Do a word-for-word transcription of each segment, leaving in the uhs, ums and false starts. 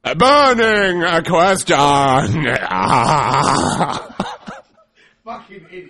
A burning a question. Fucking idiot.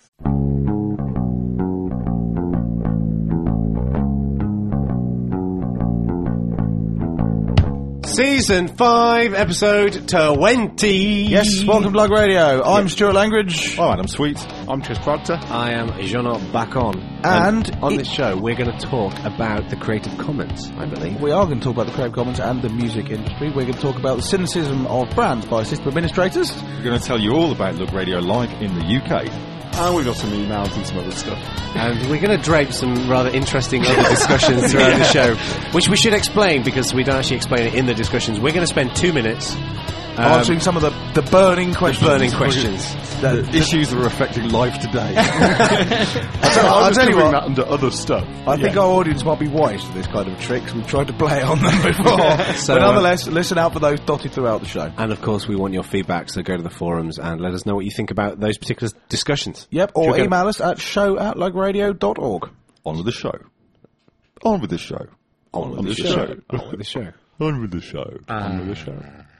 Season five, episode twenty. Yes, welcome to Lug Radio. I'm Stuart Langridge. Oh, Adam Sweet. I'm Chris Proctor. I am Jean back on. And, and on it, this show, we're going to talk about the Creative Commons, I believe. We are going to talk about the Creative Commons and the music industry. We're going to talk about the cynicism of brands by system administrators. We're going to tell you all about Lug Radio live in the U K. And we've got some emails and some other stuff. And we're going to drape some rather interesting other discussions throughout yeah. the show, which we should explain because we don't actually explain it in the discussions. We're going to spend two minutes um, answering some of the, the burning questions. The burning questions. The the issues that are affecting life today. so I'll tell you what, that under other stuff. I think yeah. our audience might be wise to this kind of trick, so we've tried to play it on them before. so, but nonetheless, uh, listen out for those dotted throughout the show. And of course, we want your feedback, so go to the forums and let us know what you think about those particular discussions. Yep, or email us at show at lugradio dot org. On with the show. On with the show. On with, on with the, the show. show. On with the show. On with the show. Uh, on with the show.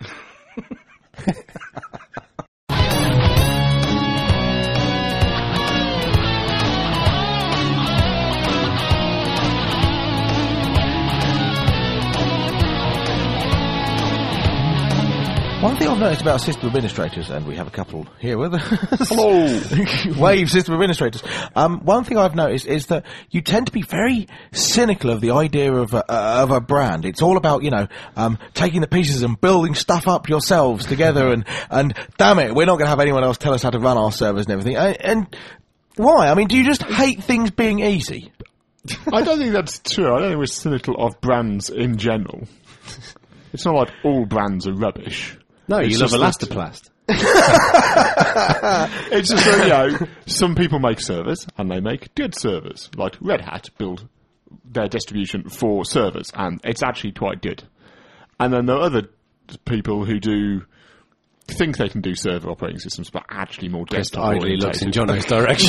One thing I've noticed about system administrators, and we have a couple here with us. Hello! Wave system administrators. Um, one thing I've noticed is that you tend to be very cynical of the idea of a, uh, of a brand. It's all about, you know, um, taking the pieces and building stuff up yourselves together and, and damn it, we're not going to have anyone else tell us how to run our servers and everything. And, and why? I mean, do you just hate things being easy? I don't think that's true. I don't think we're cynical of brands in general. It's not like all brands are rubbish. No, it's you love Elastoplast. It's just that, you know, some people make servers, and they make good servers. Like Red Hat build their distribution for servers, and it's actually quite good. And then there are other people who do think they can do server operating systems, but actually more desktop oriented. orientated. Looks in Jono's direction.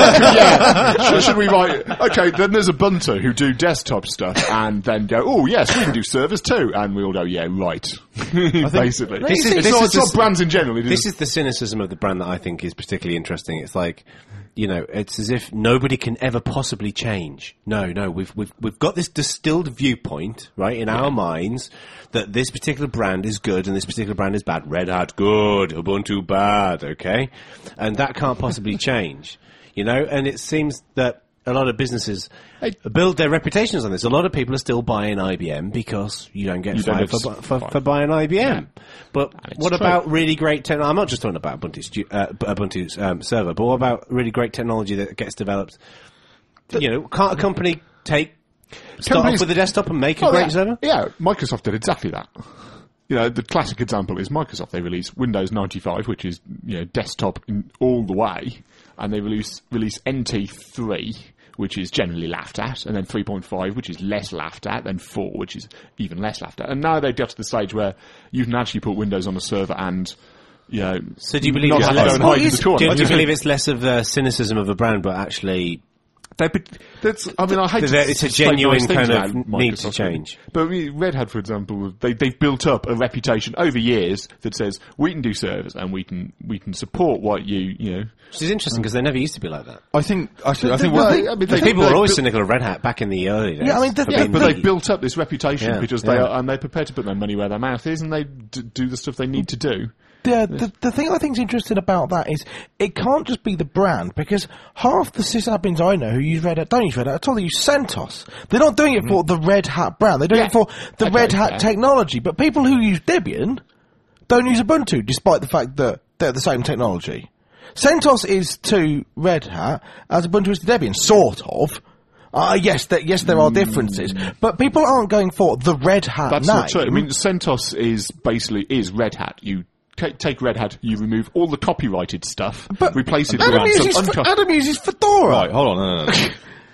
yeah. Should, should we write? Okay, then there's Ubuntu who do desktop stuff, and then go, oh yes, we can do servers too, and we all go, yeah, right. Basically, this is, it's, this not, is it's not brands in general. It this is. is the cynicism of the brand that I think is particularly interesting. It's like, you know, it's as if nobody can ever possibly change. No, no, we've we've we've got this distilled viewpoint, right, in yeah. our minds that this particular brand is good and this particular brand is bad. Red Hat good, Ubuntu bad, okay, and that can't possibly change, you know. And it seems that a lot of businesses hey. build their reputations on this. A lot of people are still buying I B M because you don't get you fired don't for, for, for, for buying I B M. Yeah. But it's what true. about really great technology? I'm not just talking about Ubuntu, stu- uh, Ubuntu's um, server, but what about really great technology that gets developed? The, you know, can't a company take start off with a desktop and make a oh, great yeah. server? Yeah, Microsoft did exactly that. You know, the classic example is Microsoft. They release Windows ninety-five, which is, you know, desktop in all the way, and they release release N T three, which is generally laughed at, and then three point five, which is less laughed at, then four, which is even less laughed at. And now they've got to the stage where you can actually put Windows on a server and, you know, so do you believe it's less, well, is, do, do you believe it's less of the cynicism of a brand, but actually They, that's, I mean, I hate to it's a genuine kind of need to change. But I mean, Red Hat, for example, they, they've built up a reputation over years that says we can do servers and we can we can support what you you know. Which is interesting because they never used to be like that. I think actually, I think well, well, they, I mean, they, people they, were always built, cynical of Red Hat back in the early days. Yeah, I mean, the, yeah, but they've built up this reputation yeah, because yeah. they are and they're prepared to put their money where their mouth is, and they d- do the stuff they need to do. The, the the thing I think's interesting about that is it can't just be the brand, because half the sysadmins I know who use Red Hat don't use Red Hat at all. They use CentOS. They're not doing it for the Red Hat brand. They're doing yeah. it for the okay, Red Hat yeah. technology. But people who use Debian don't use Ubuntu, despite the fact that they're the same technology. CentOS is to Red Hat as Ubuntu is to Debian, sort of. Uh, yes, th- yes, there are differences, but people aren't going for the Red Hat That's name. not true. I mean, CentOS is basically is Red Hat. You take Red Hat, you remove all the copyrighted stuff, but replace it Adam with uses, some f- unco- Adam uses Fedora. Right, hold on. No, no, no.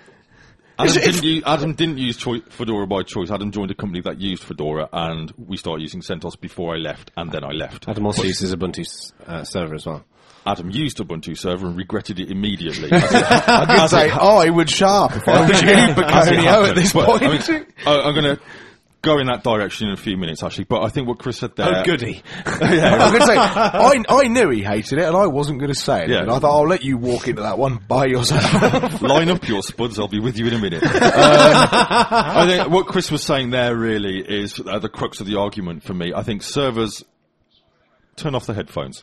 Adam, If- didn't use, Adam didn't use choi- Fedora by choice. Adam joined a company that used Fedora, and we started using CentOS before I left, and then I left. Adam also uses Ubuntu uh, server as well. Adam used Ubuntu server and regretted it immediately. I could say, oh, I would sharp if I was you, but Conio at this Well, point. I mean, I, I'm going to go in that direction in a few minutes, actually. But I think what Chris said there... Oh, goody. I was going to say, I, I knew he hated it, and I wasn't going to say it. Yeah. I thought, I'll let you walk into that one by yourself. Line up your spuds, I'll be with you in a minute. um, I think what Chris was saying there really is uh, the crux of the argument for me. I think servers... Turn off the headphones.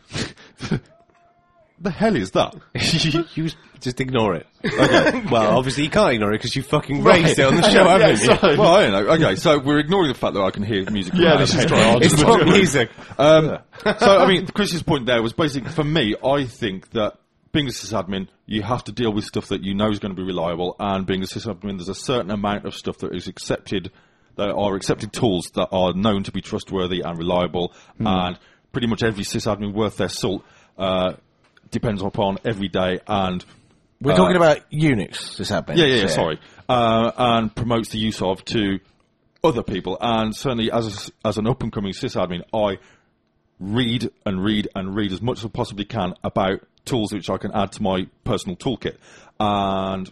The hell is that? you, you just ignore it. Okay. Well, obviously you can't ignore it because you fucking raised it on the show, haven't you? So, well, I don't know. Okay, so we're ignoring the fact that I can hear music. Yeah, from this my is headphones. quite It's not music. Um, so, I mean, Chris's point there was basically, for me, I think that being a sysadmin, you have to deal with stuff that you know is going to be reliable, and being a sysadmin, there's a certain amount of stuff that is accepted, that are accepted tools that are known to be trustworthy and reliable, mm. and pretty much every sysadmin worth their salt uh, depends upon every day, and... We're uh, talking about Unix, sysadmin. Yeah, yeah, yeah, sorry. Uh, and promotes the use of to other people, and certainly as a, as an up-and-coming sysadmin, I read and read and read as much as I possibly can about tools which I can add to my personal toolkit. And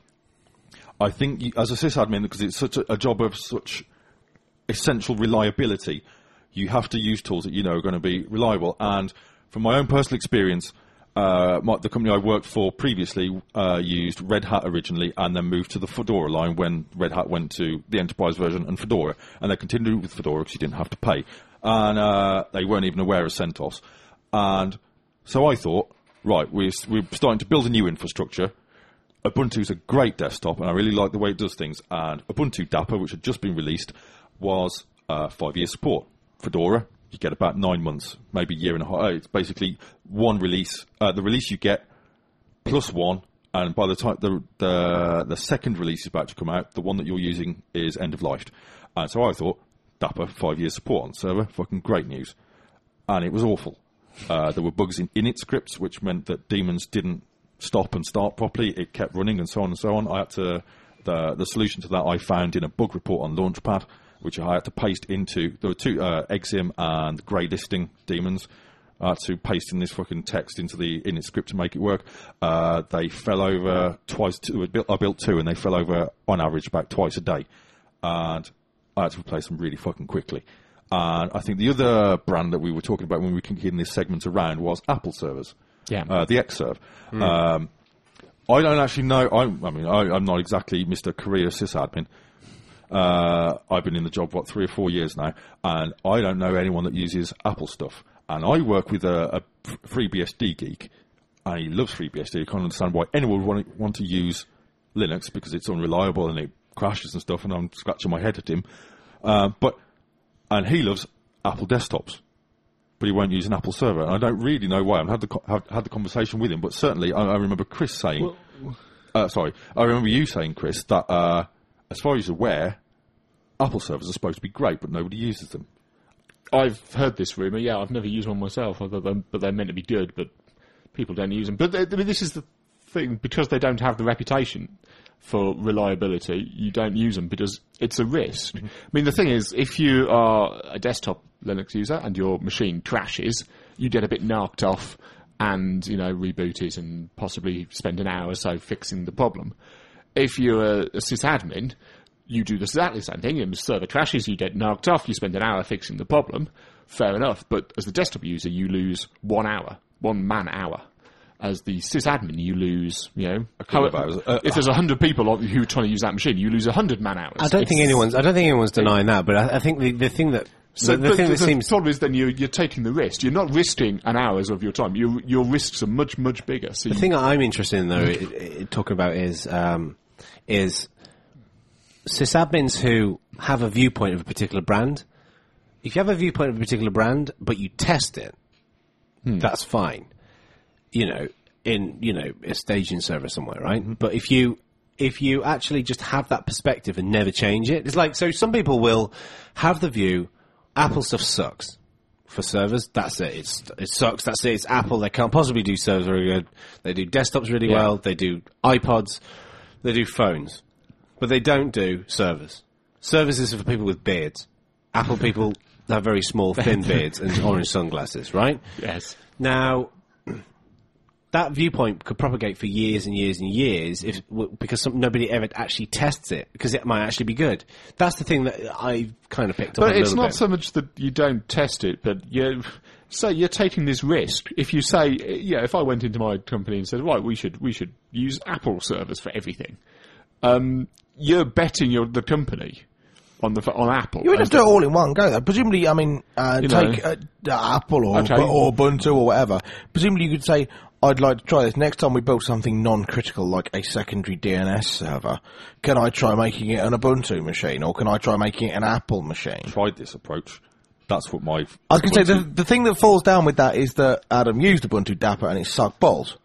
I think you, as a sysadmin, because it's such a, a job of such essential reliability, you have to use tools that you know are going to be reliable. And from my own personal experience, uh, my, the company I worked for previously uh, used Red Hat originally and then moved to the Fedora line when Red Hat went to the enterprise version and Fedora. And they continued with Fedora because you didn't have to pay. And uh, they weren't even aware of CentOS. And so I thought, right, we're, we're starting to build a new infrastructure. Ubuntu's a great desktop, and I really like the way it does things. And Ubuntu Dapper, which had just been released, was uh, five-year support. Fedora, you get about nine months, maybe a year and a half. It's basically one release. Uh, the release you get plus one, and by the time the, the the second release is about to come out, the one that you're using is end of life. And so I thought, Dapper, five-year support on server, fucking great news. And it was awful. Uh, there were bugs in init scripts, which meant that daemons didn't stop and start properly. It kept running and so on and so on. I had to the the solution to that I found in a bug report on Launchpad, which I had to paste into. There were two uh, Exim and grey listing daemons. I had to paste in this fucking text into the init script to make it work. Uh, they fell over twice. Two, I, built, I built two, and they fell over on average about twice a day. And I had to replace them really fucking quickly. And I think the other brand that we were talking about when we were kicking this segment around was Apple servers. Yeah. Uh, the Xserve. Mm. Um, I don't actually know. I, I mean, I, I'm not exactly Mister Career sysadmin. Uh, I've been in the job, what, three or four years now, and I don't know anyone that uses Apple stuff. And I work with a, a FreeBSD geek, and he loves FreeBSD. I can't understand why anyone would want, want to use Linux, because it's unreliable and it crashes and stuff, and I'm scratching my head at him. Uh, but and he loves Apple desktops, but he won't use an Apple server. And I don't really know why. I've had the, have, had the conversation with him, but certainly I, I remember Chris saying, well, uh, sorry, I remember you saying, Chris, that uh, as far as you're aware, Apple servers are supposed to be great, but nobody uses them. I've heard this rumour, yeah, I've never used one myself, but they're meant to be good, but people don't use them. But I mean, this is the thing, because they don't have the reputation for reliability, you don't use them because it's a risk. Mm-hmm. I mean, the thing is, if you are a desktop Linux user and your machine crashes, you get a bit narked off and, you know, reboot it and possibly spend an hour or so fixing the problem. If you're a, a sysadmin, you do exactly the same thing. Your server crashes, you get narked off, you spend an hour fixing the problem. Fair enough. But as the desktop user, you lose one hour, one man hour. As the sysadmin, you lose, you know, how, uh, if there's a hundred people who are trying to use that machine, you lose a hundred man hours. I don't it's, think anyone's. I don't think anyone's denying that, but I, I think the, the thing that so the, the thing that the seems problem is then you're you're taking the risk. You're not risking an hours of your time. Your your risks are much much bigger. So the you, thing that I'm interested in, though, it, it, talking about is um, is sysadmins who have a viewpoint of a particular brand. If you have a viewpoint of a particular brand, but you test it, hmm. that's fine. You know, in, you know, a staging server somewhere, right? Mm-hmm. But if you, if you actually just have that perspective and never change it, it's like, so some people will have the view, Apple stuff sucks. For servers, that's it. It's, it sucks, that's it. It's Apple, they can't possibly do servers very good. They do desktops really yeah. well, they do iPods, they do phones. But they don't do servers. Servers is for people with beards. Apple people have very small, thin beards and orange sunglasses, right? Yes. Now, that viewpoint could propagate for years and years and years if w- because some, nobody ever actually tests it because it might actually be good. That's the thing that I kind of picked up. But on a it's little not bit. so much that you don't test it, but you say you're taking this risk. If you say, yeah, if I went into my company and said, right, we should we should use Apple servers for everything, um, you're betting your the company on the on Apple. You would just do it all in one go, though. Presumably, I mean, uh, You take know. uh, Apple or, Okay. or Ubuntu or whatever. Presumably, you could say, I'd like to try this. Next time we build something non-critical like a secondary D N S server, can I try making it an Ubuntu machine or can I try making it an Apple machine? Tried this approach. That's what my. I was going to say, the, the thing that falls down with that is that Adam used Ubuntu Dapper and it sucked balls.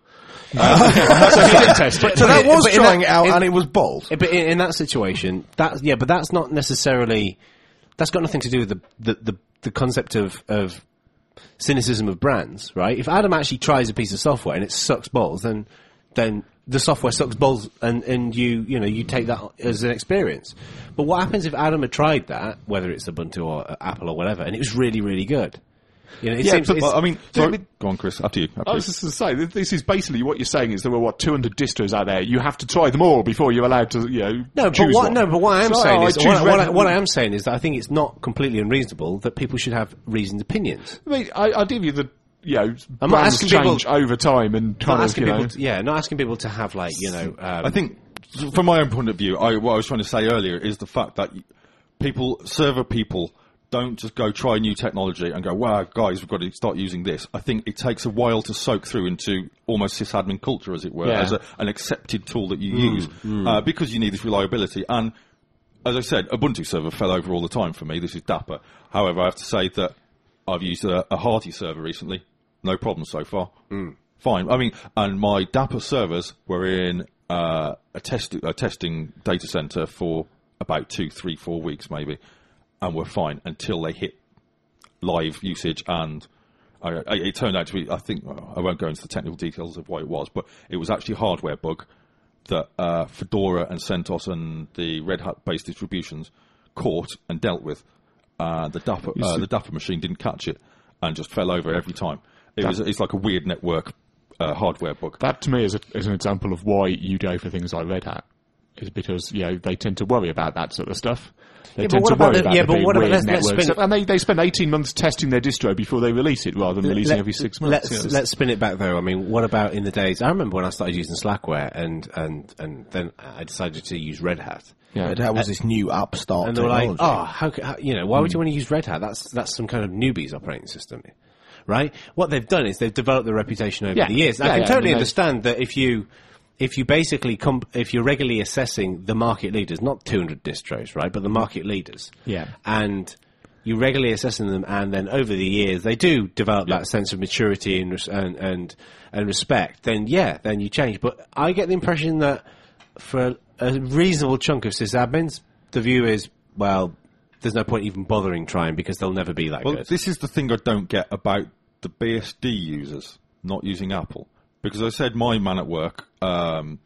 So he didn't test it. So that was but in trying that- it out in- and it was balls. Yeah, but in, in that situation, that yeah, but that's not necessarily. That's got nothing to do with the the, the, the concept of, of cynicism of brands, right? If Adam actually tries a piece of software and it sucks balls, then then the software sucks balls, and, and you you know you take that as an experience. But what happens if Adam had tried that, whether it's Ubuntu or uh, Apple or whatever, and it was really really good? You know, it Yeah, seems. but- it's- Well, I mean, So- sorry, go on, Chris. After you. After I you. was just going to say, th- this is basically what you're saying is there were, what, two hundred distros out there. You have to try them all before you're allowed to, you know, No, but choose what, one. no, but what I am So, saying oh, is, I what, choose I- what, red- I, what I am saying is that I think it's not completely unreasonable that people should have reasoned opinions. I mean, I, I'll give you the, you know, I'm not brands asking change people- over time and kind Not of, asking you know. people, to, yeah, not asking people to have like you know. Um, I think, from my own point of view, I, what I was trying to say earlier is the fact that people, server people, don't just go try new technology and go, wow, guys, we've got to start using this. I think it takes a while to soak through into almost sysadmin culture, as it were, Yeah. as a, an accepted tool that you use, Uh, because you need this reliability. And as I said, Ubuntu server fell over all the time for me. This is Dapper. However, I have to say that I've used a, a Harty server recently. No problem so far. Fine. I mean, and my Dapper servers were in uh, a, test, a testing data center for about two, three, four weeks maybe, and were fine until they hit live usage. And I, I, it turned out to be, I think, well, I won't go into the technical details of what it was, but it was actually a hardware bug that uh, Fedora and CentOS and the Red Hat-based distributions caught and dealt with. Uh, the Dapper, uh, the Dapper machine didn't catch it and just fell over every time. It was, it's like a weird network uh, hardware bug. That to me is, a, is an example of why you go for things like Red Hat. Is because, you know, they tend to worry about that sort of stuff. They Yeah, but tend what to about worry the- about yeah, the but big what about- weird let's- let's networks. spin it- And they, they spend eighteen months testing their distro before they release it, rather than releasing Let- every six months. Let's Yes. let's spin it back though. I mean, what about in the days? I remember when I started using Slackware, and and and then I decided to use Red Hat. Yeah. That was this new upstart And they were like, technology. "Oh, how, ca- how you know? Why would you want to use Red Hat? That's that's some kind of newbie's operating system, right?" What they've done is they've developed the reputation over Yeah. the years. Yeah, I can yeah, totally I mean, they- understand that if you if you basically comp- if you're regularly assessing the market leaders, not two hundred distros, right, but the market leaders, Yeah. and you regularly assessing them, and then over the years they do develop that sense of maturity and res- and, and and respect. Then yeah, then you change. But I get the impression that for a reasonable chunk of sysadmins, the view is, well, there's no point even bothering trying because they'll never be that Well, good. this is the thing I don't get about the B S D users not using Apple. Because I said my man at work, um,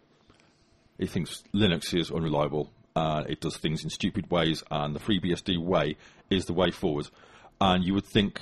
he thinks Linux is unreliable, uh, it does things in stupid ways, and the FreeBSD way is the way forward. And you would think,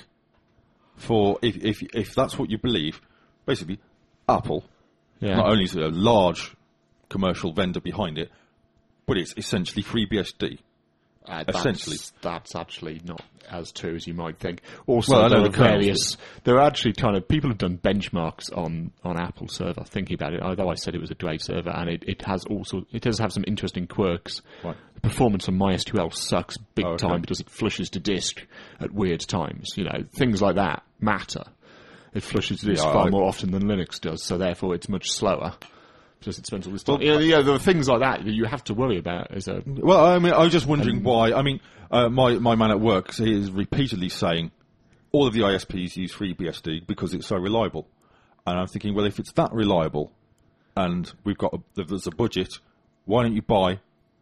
for if if if that's what you believe, basically, Apple Yeah. not only is a large commercial vendor behind it, but it's essentially FreeBSD. Uh, that's, Essentially. that's actually not as true as you might think. Also, Well, I know there are the kernels various. There are actually kind of people have done benchmarks on, on Apple server. Thinking about it, although I said it was a great server, and it, it has also it does have some interesting quirks. Right. The performance on MySQL sucks big Oh, okay. time because it flushes to disk at weird times. You know, things like that matter. It flushes to disk Yeah, far I- more often than Linux does, so therefore it's much slower. Because it spends all this time. Yeah, yeah, there are things like that that you have to worry about as a. Well, I mean, I was just wondering why. I mean, uh, my my man at work, he is repeatedly saying all of the I S Ps use FreeBSD because it's so reliable, and I'm thinking, well, if it's that reliable, and we've got a, there's a budget, why don't you buy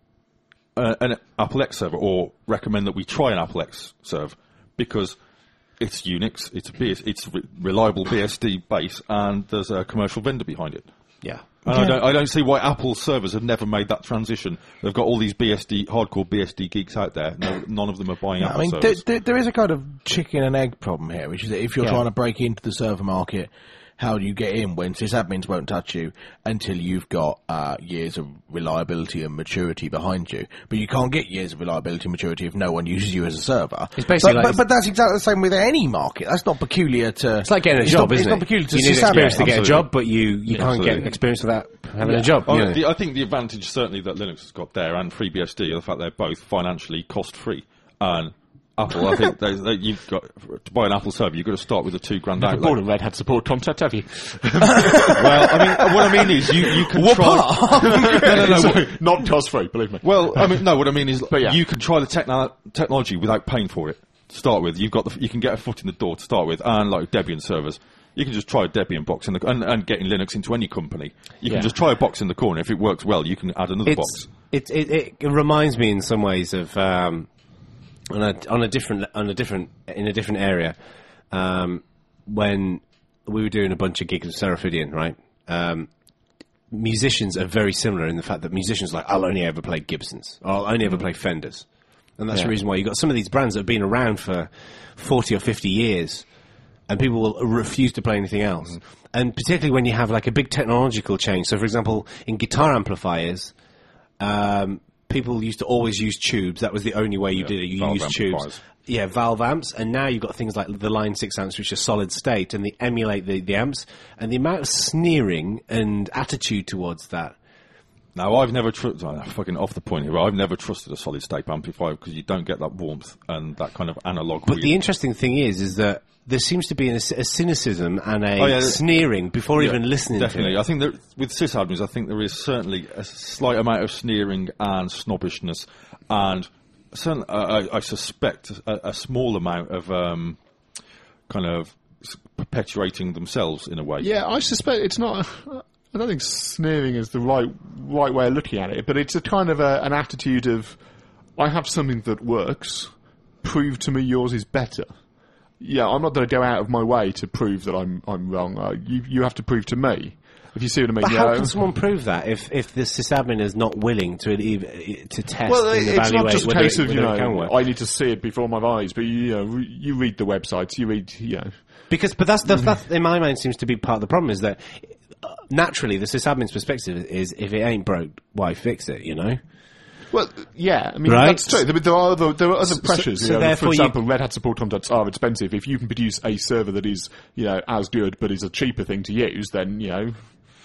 uh, an Apple X server, or recommend that we try an Apple X server because it's Unix, it's a B S, it's re- reliable B S D base, and there's a commercial vendor behind it. yeah. And I don't, I don't see why Apple servers have never made that transition. They've got all these B S D, hardcore B S D geeks out there. No, none of them are buying Apple I mean, there, servers. there, there is a kind of chicken and egg problem here, which is that if you're Yeah. trying to break into the server market, how do you get in when sysadmins won't touch you until you've got uh, years of reliability and maturity behind you. But you can't get years of reliability and maturity if no one uses you as a server. It's basically but, like- but, but that's exactly the same with any market. That's not peculiar to... It's like getting a it's job, not, isn't it's it? not peculiar to you need sysadmins. experience to get a Absolutely. job, but you, you can't Absolutely. get experience without having Yeah. a job. Oh, you know. the, I think the advantage certainly that Linux has got there, and FreeBSD, are the fact they're both financially cost-free. And Apple, I think they, they, you've got to buy an Apple server, you've got to start with a two grand You've bought outlay. a Red Hat support contract, have you? Well, I mean, what I mean is you, you can try. no, no, no. Sorry, not cost-free, believe me. Well, I mean, no. What I mean is, But yeah. you can try the techno- technology without paying for it. To start with, you've got the, you can get a foot in the door to start with, and like Debian servers, you can just try a Debian box in the and, and getting Linux into any company. You can Yeah. just try a box in the corner. If it works well, you can add another It's, box. it, it, it reminds me in some ways of um, on a on a different on a different in a different area um, when we were doing a bunch of gigs with Seraphidian, right? Um, musicians are very similar in the fact that musicians are like, I'll only ever play Gibsons, or I'll only ever play Fenders, and that's Yeah. the reason why you got some of these brands that have been around for forty or fifty years. And people will refuse to play anything else. And particularly when you have like a big technological change. So, for example, in guitar amplifiers, um, people used to always use tubes. That was the only way you did it. You valve used tubes. amplifiers. Yeah, valve amps. And now you've got things like the Line six amps, which are solid state, and they emulate the, the amps. And the amount of sneering and attitude towards that. Now, I've never trusted, oh, fucking off the point here, but I've never trusted a solid state amplifier because you don't get that warmth and that kind of analog. But feel. the interesting thing is, is that there seems to be a, a cynicism and a Oh, yeah, sneering before Yeah, even listening definitely. to it. I think that with sysadmins, I think there is certainly a slight amount of sneering and snobbishness, and certain, uh, I, I suspect a, a small amount of um, kind of s- perpetuating themselves in a way. Yeah, I suspect it's not. I don't think sneering is the right right way of looking at it, but it's a kind of a, an attitude of, I have something that works. Prove to me yours is better. Yeah, I'm not going to go out of my way to prove that I'm I'm wrong. Uh, you you have to prove to me. If you see what I mean. But you how know? can someone prove that if, if the sysadmin is not willing to ev- to test Well, and it's evaluate not just a whether, case it, of you whether it can know work? I need to see it before my eyes, but you know re- you read the websites, you read you know. Because, but that's, that's, that's in my mind seems to be part of the problem is that uh, naturally the sysadmin's perspective is if it ain't broke, why fix it? You know. Well, yeah, I mean Right. that's true. There, there are other there are other pressures. so you know, therefore for you- example, Red Hat support contracts are expensive. If you can produce a server that is you know as good but is a cheaper thing to use, then you know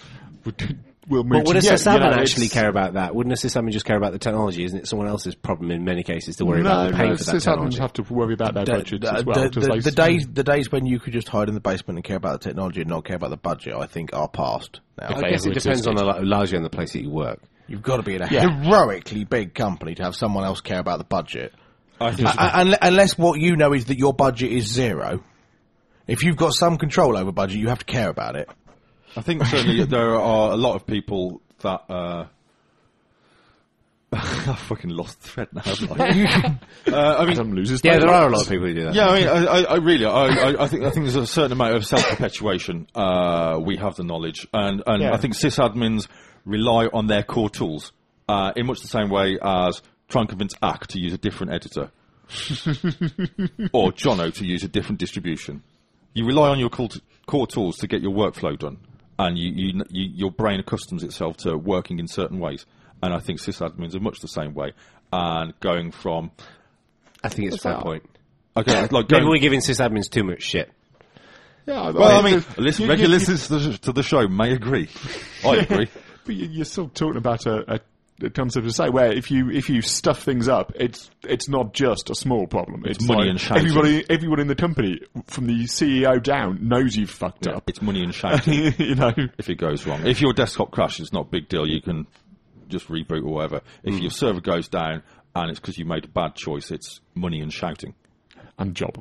we'll move. But would to, a yeah, sysadmin you know, actually it's- care about that? Wouldn't a sysadmin just care about the technology? Isn't it someone else's problem in many cases to worry No, about the paying no, for that sysadmins technology? have to worry about their The, budgets the, as well. the, 'cause the, they- the days, the days when you could just hide in the basement and care about the technology and not care about the budget, I think, are past now. I guess it ever depends on existed. the, largely on the place that you work. You've got to be in a Yeah. heroically big company to have someone else care about the budget. I think Uh, unle- unless what you know is that your budget is zero. If you've got some control over budget, you have to care about it. I think certainly there are a lot of people that. Uh, I fucking lost the thread now. haven't I? uh, I mean, Adam loses. Yeah, their there are a rights. lot of people who do that. yeah, I mean, I, I, I really, I, I, I think, I think there's a certain amount of self-perpetuation. Uh, we have the knowledge, and and Yeah. I think sysadmins rely on their core tools uh, in much the same way as try and convince A C to use a different editor, or Jono to use a different distribution. You rely on your core, t- core tools to get your workflow done, and you, you, you, your brain accustoms itself to working in certain ways. And I think sysadmins are much the same way, and going from I think it's a fair that? point. okay, like Maybe going, we're giving sysadmins too much shit. Yeah, well, I mean, you- listen, you- regular you- listeners to the, to the show may agree. I agree. But you- you're still talking about a, a, a concept to say where if you if you stuff things up, it's it's not just a small problem. It's, money like and shouting. everybody everyone in the company, from the C E O down, knows you've fucked Yeah, up. it's money and shouting you know, if it goes wrong. If your desktop crashes, it's not a big deal. You can just reboot or whatever. If your server goes down and it's because you made a bad choice, it's money and shouting. and job.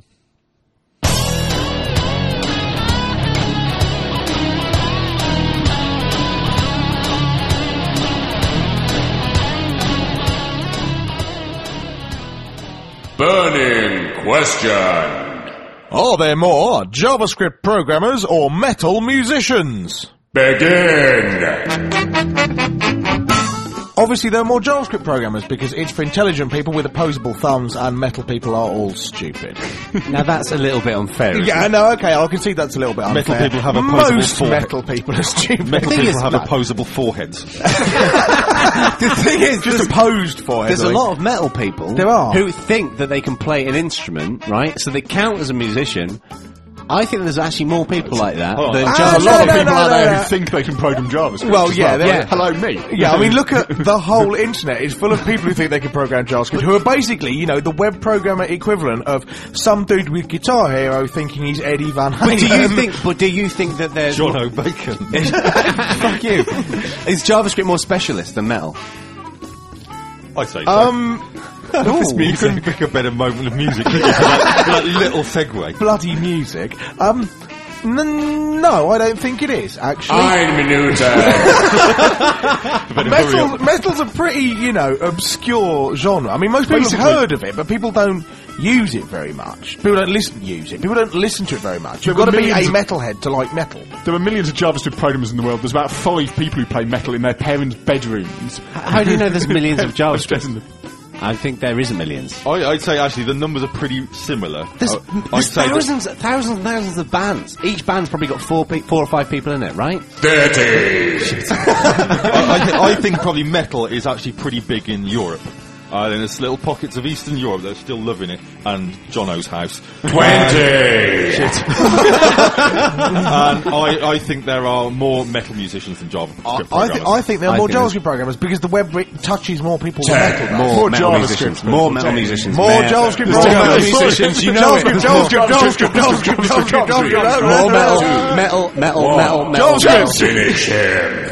Burning question. Are there more JavaScript programmers or metal musicians? Begin. obviously there are more JavaScript programmers because it's for intelligent people with opposable thumbs, and metal people are all stupid. Now that's a little bit unfair. Isn't Yeah, it? no, okay, I'll concede that's a little bit unfair. Metal people have opposable Most forehead. metal people are stupid. Metal thing people is, have like- opposable foreheads. The thing is, Just there's, opposed for it. there's a lot of metal people There are. who think that they can play an instrument, right? So they count as a musician. I think there's actually more people like that Hold on. than Ah, There's a just lot no, of no, people no, out no, there no. who think they can program JavaScript. Well, as yeah, well. they're- Hello, me. Yeah, I mean, look at the whole internet is full of people who think they can program JavaScript, who are basically, you know, the web programmer equivalent of some dude with Guitar Hero thinking he's Eddie Van Halen. But do you think? But do you think that there's John O'Bacon. fuck you? Is JavaScript more specialist than metal? I'd say so. Um, Ooh, you couldn't pick a better moment of music, could you? For that, for that little segue. bloody music. Um, n- no, I don't think it is, actually. Metal, metal's a pretty, you know, obscure genre. I mean, most people Basically- have heard of it, but people don't use it very much. People don't listen use it. People don't listen to it very much. You've There got to were be a millions of- metalhead to like metal. There are millions of JavaScript programmers in the world. There's about five people who play metal in their parents' bedrooms. How do you know there's millions of JavaScript? Doesn't it? I think there isn't millions. I, I'd say actually the numbers are pretty similar. There's, I- I'd there's say that- thousands, thousands and thousands of bands. Each band's probably got four, pe- four or five people in it, right? I, I, th- I think probably metal is actually pretty big in Europe. Uh, then there's little pockets of Eastern Europe that are still loving it, and Jono's house. Twenty. Shit. and I, I think there are more metal musicians than JavaScript I, programmers. th- I think there are I more think JavaScript programmers because the web re- touches more people than metal does. More, More metal JavaScript. musicians. More metal musicians. More Man. JavaScript There's programmers. JavaScript musicians, you know it. JavaScript, JavaScript, JavaScript, JavaScript, JavaScript, JavaScript, More metal, metal, metal, metal, metal. JavaScript.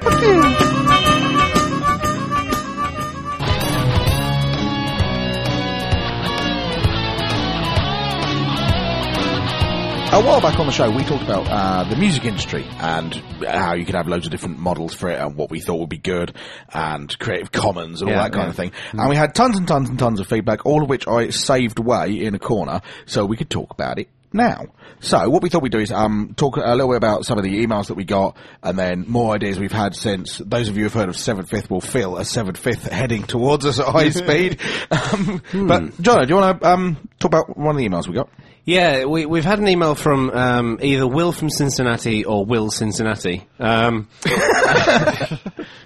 A while back on the show, we talked about uh, the music industry and how you could have loads of different models for it and what we thought would be good and Creative Commons and all Yeah, that kind yeah. of thing. And we had tons and tons and tons of feedback, all of which I saved away in a corner so we could talk about it now. So what we thought we'd do is um, talk a little bit about some of the emails that we got and then more ideas we've had since. Those of you who've heard of seven fifth will feel a seven fifth heading towards us at high speed. Um, But, John, do you want to um, talk about one of the emails we got? Yeah, we, we've had an email from um, either Will from Cincinnati or Will Cincinnati. Um, uh,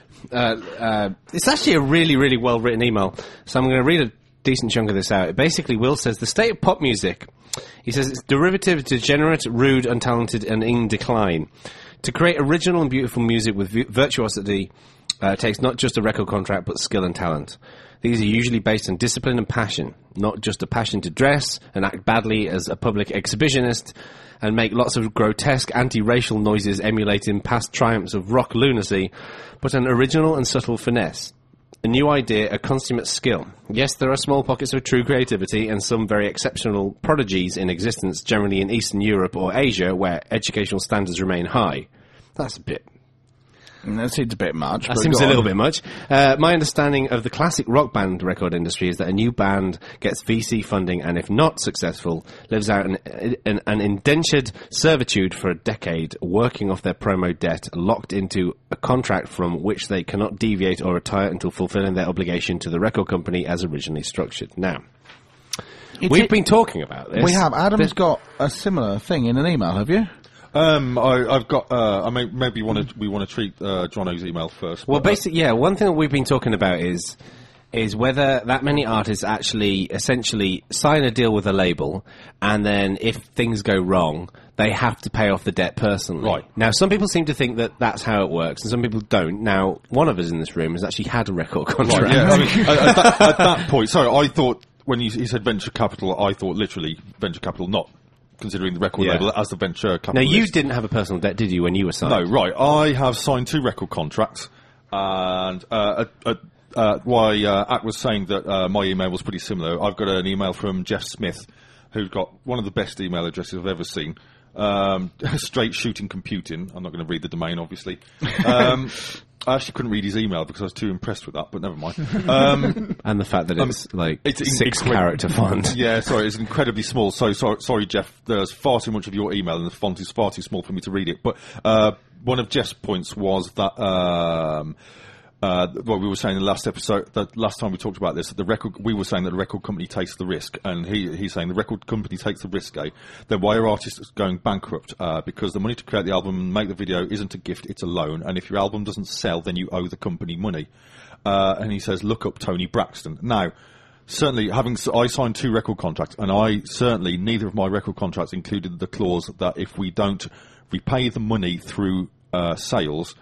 uh, it's actually a really, really well-written email, so I'm going to read a decent chunk of this out. Basically, Will says, the state of pop music, he says, it's derivative, degenerate, rude, untalented, and in decline. To create original and beautiful music with vi- virtuosity uh, takes not just a record contract, but skill and talent. These are usually based on discipline and passion, not just a passion to dress and act badly as a public exhibitionist and make lots of grotesque anti-racial noises emulating past triumphs of rock lunacy, but an original and subtle finesse. A new idea, a consummate skill. Yes, there are small pockets of true creativity and some very exceptional prodigies in existence, generally in Eastern Europe or Asia, where educational standards remain high. That's a bit... That seems a bit much. That but seems go a little on. bit much. Uh, my understanding of the classic rock band record industry is that a new band gets V C funding and, if not successful, lives out an, an, an indentured servitude for a decade, working off their promo debt, locked into a contract from which they cannot deviate or retire until fulfilling their obligation to the record company as originally structured. Now, It's we've it- been talking about this. We have. Adam's This- got a similar thing in an email, have you? Um, I, I've got. Uh, I may, maybe want to. We want to treat uh, Jono's email first. Well, but, uh, basically, yeah. One thing that we've been talking about is is whether that many artists actually essentially sign a deal with a label, and then if things go wrong, they have to pay off the debt personally. Right. Now, some people seem to think that that's how it works, and some people don't. Now, one of us in this room has actually had a record contract. Right, yeah, I mean, at, at, that, at that point, sorry, I thought when he, he said venture capital, I thought literally venture capital, not considering the record Yeah. label as the venture Now, capital. you didn't have a personal debt, did you, when you were signed? No, right. I have signed two record contracts, and uh, at, at, uh, why uh, Ack was saying that uh, my email was pretty similar. I've got an email from Jeff Smith, who's got one of the best email addresses I've ever seen. Um, straight shooting computing. I'm not going to read the domain, obviously. Um, I actually couldn't read his email because I was too impressed with that, but never mind. Um, And the fact that it's like it's in- six incredi- character font. Yeah, sorry, it's incredibly small. So sorry, sorry, Jeff. There's far too much of your email, and the font is far too small for me to read it. But uh, one of Jeff's points was that um, Uh, what we were saying in the last episode, the last time we talked about this, the record, we were saying that the record company takes the risk, and he, he's saying the record company takes the risk, eh? Then why are artists going bankrupt? Uh, because the money to create the album and make the video isn't a gift, it's a loan, and if your album doesn't sell, then you owe the company money. Uh, and he says, look up Tony Braxton. Now, certainly, having I signed two record contracts, and I certainly, neither of my record contracts included the clause that if we don't repay the money through uh, sales,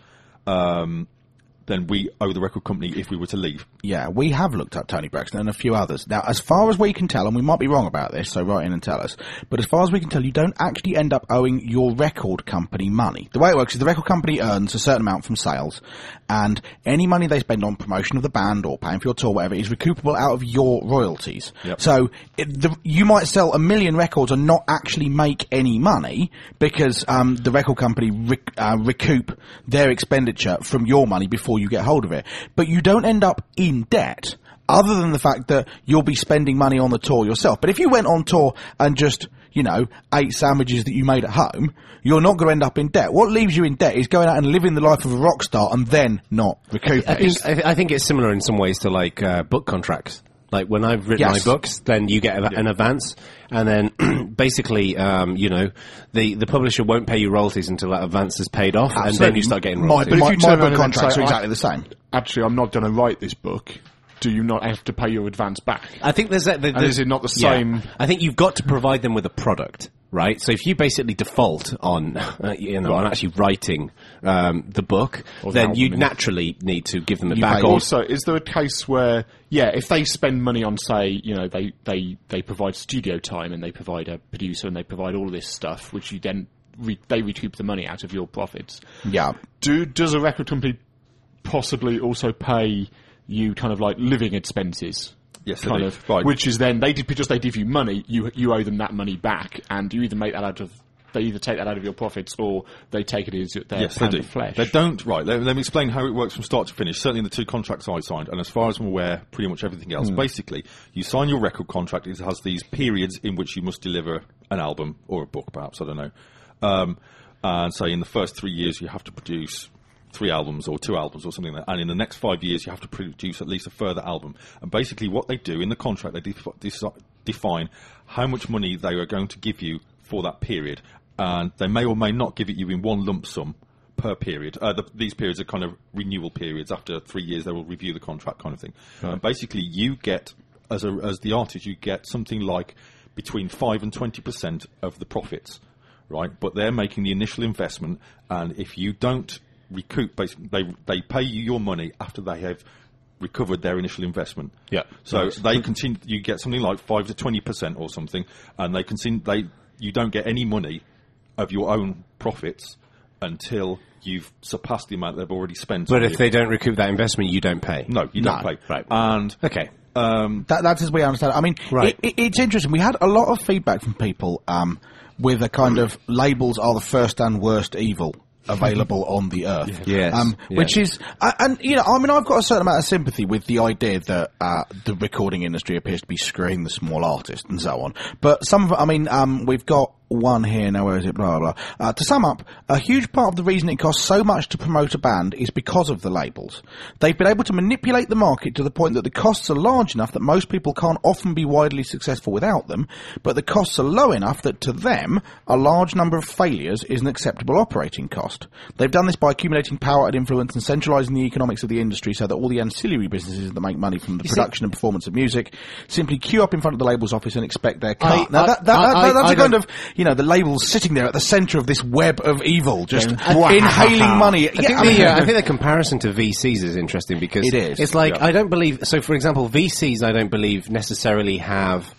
um, then we owe the record company if we were to leave. Yeah, we have looked up Tony Braxton and a few others. Now, as far as we can tell, and we might be wrong about this, so write in and tell us, but as far as we can tell, you don't actually end up owing your record company money. The way it works is the record company earns a certain amount from sales, and any money they spend on promotion of the band or paying for your tour, whatever, is recoupable out of your royalties. Yep. So it, the, you might sell a million records and not actually make any money because um, the record company rec- uh, recoup their expenditure from your money before you get hold of it. But you don't end up in debt, other than the fact that you'll be spending money on the tour yourself. But if you went on tour and just, you know, ate sandwiches that you made at home, you're not going to end up in debt. What leaves you in debt is going out and living the life of a rock star and then not recouping. I think, I, th- I think it's similar in some ways to like uh, book contracts. Like when I've written Yes. my books, then you get a, an advance, and then basically, um, you know, the, the publisher won't pay you royalties until that advance is paid off, and then you start getting My, royalties. But if my, you my turn around book and then contracts say, are I- exactly the same. Actually, I'm not going to write this book. Do you not have to pay your advance back? I think there's that. The, And is it not the same- I think you've got to provide them with a product, right? So if you basically default on, uh, you know, on actually writing um, the book, Or the then album, you yeah. naturally need to give them it You back. pay Or Also, is there a case where, yeah, if they spend money on, say, you know, they, they, they provide studio time and they provide a producer and they provide all this stuff, which you then, re- they recoup the money out of your profits. Yeah. Do Does a record company possibly also pay you kind of like living expenses? Yes, they kind do. of, Right. which is then they did, because they give you money, you you owe them that money back, and you either make that out of they either take that out of your profits or they take it as their Yes, they pound do. of flesh. They don't. Right. Let, let me explain how it works from start to finish. Certainly, in the two contracts I signed, and as far as I'm aware, pretty much everything else. Basically, you sign your record contract. It has these periods in which you must deliver an album or a book, perhaps. I don't know. Um, and say in the first three years, you have to produce three albums or two albums or something like that. And in the next five years, you have to produce at least a further album. And basically, what they do in the contract, they def- def- define how much money they are going to give you for that period. And they may or may not give it you in one lump sum per period. Uh, the, these periods are kind of renewal periods. After three years, they will review the contract, kind of thing. Right. And basically, you get, as a, as the artist, you get something like between five and twenty percent of the profits, right? But they're making the initial investment, and if you don't recoup, basically, they they pay you your money after they have recovered their initial investment. Yeah. So Nice. they continue. You get something like five to twenty percent or something, and they continue. They you don't get any money of your own profits until you've surpassed the amount they've already spent. but on if you. they don't recoup that investment, you don't pay. no, you don't No. pay. Right. And Okay. um, That, that's as we understand it. I mean, Right. it, it, it's interesting. We had a lot of feedback from people um, with a kind of labels are the first and worst evil available on the earth. Yes, Um, yes. Which is, uh, and you know, I mean, I've got a certain amount of sympathy with the idea that uh, the recording industry appears to be screwing the small artist and so on. But some of, I mean, um, we've got one here now. Where is it? Blah blah. blah. Uh, to sum up, a huge part of the reason it costs so much to promote a band is because of the labels. They've been able to manipulate the market to the point that the costs are large enough that most people can't often be widely successful without them, but the costs are low enough that to them, a large number of failures is an acceptable operating cost. They've done this by accumulating power and influence and centralising the economics of the industry so that all the ancillary businesses that make money from the You see- production and performance of music simply queue up in front of the label's office and expect their cut. I- now, I- that, that, I- that, I- that's I a kind don't- of, you know, the label's sitting there at the centre of this web of evil, just Wow. inhaling money. I Yeah, think, I mean, the, uh, I think the comparison to V Cs is interesting because It is. it's like Yeah. I don't believe. So, for example, V Cs I don't believe necessarily have.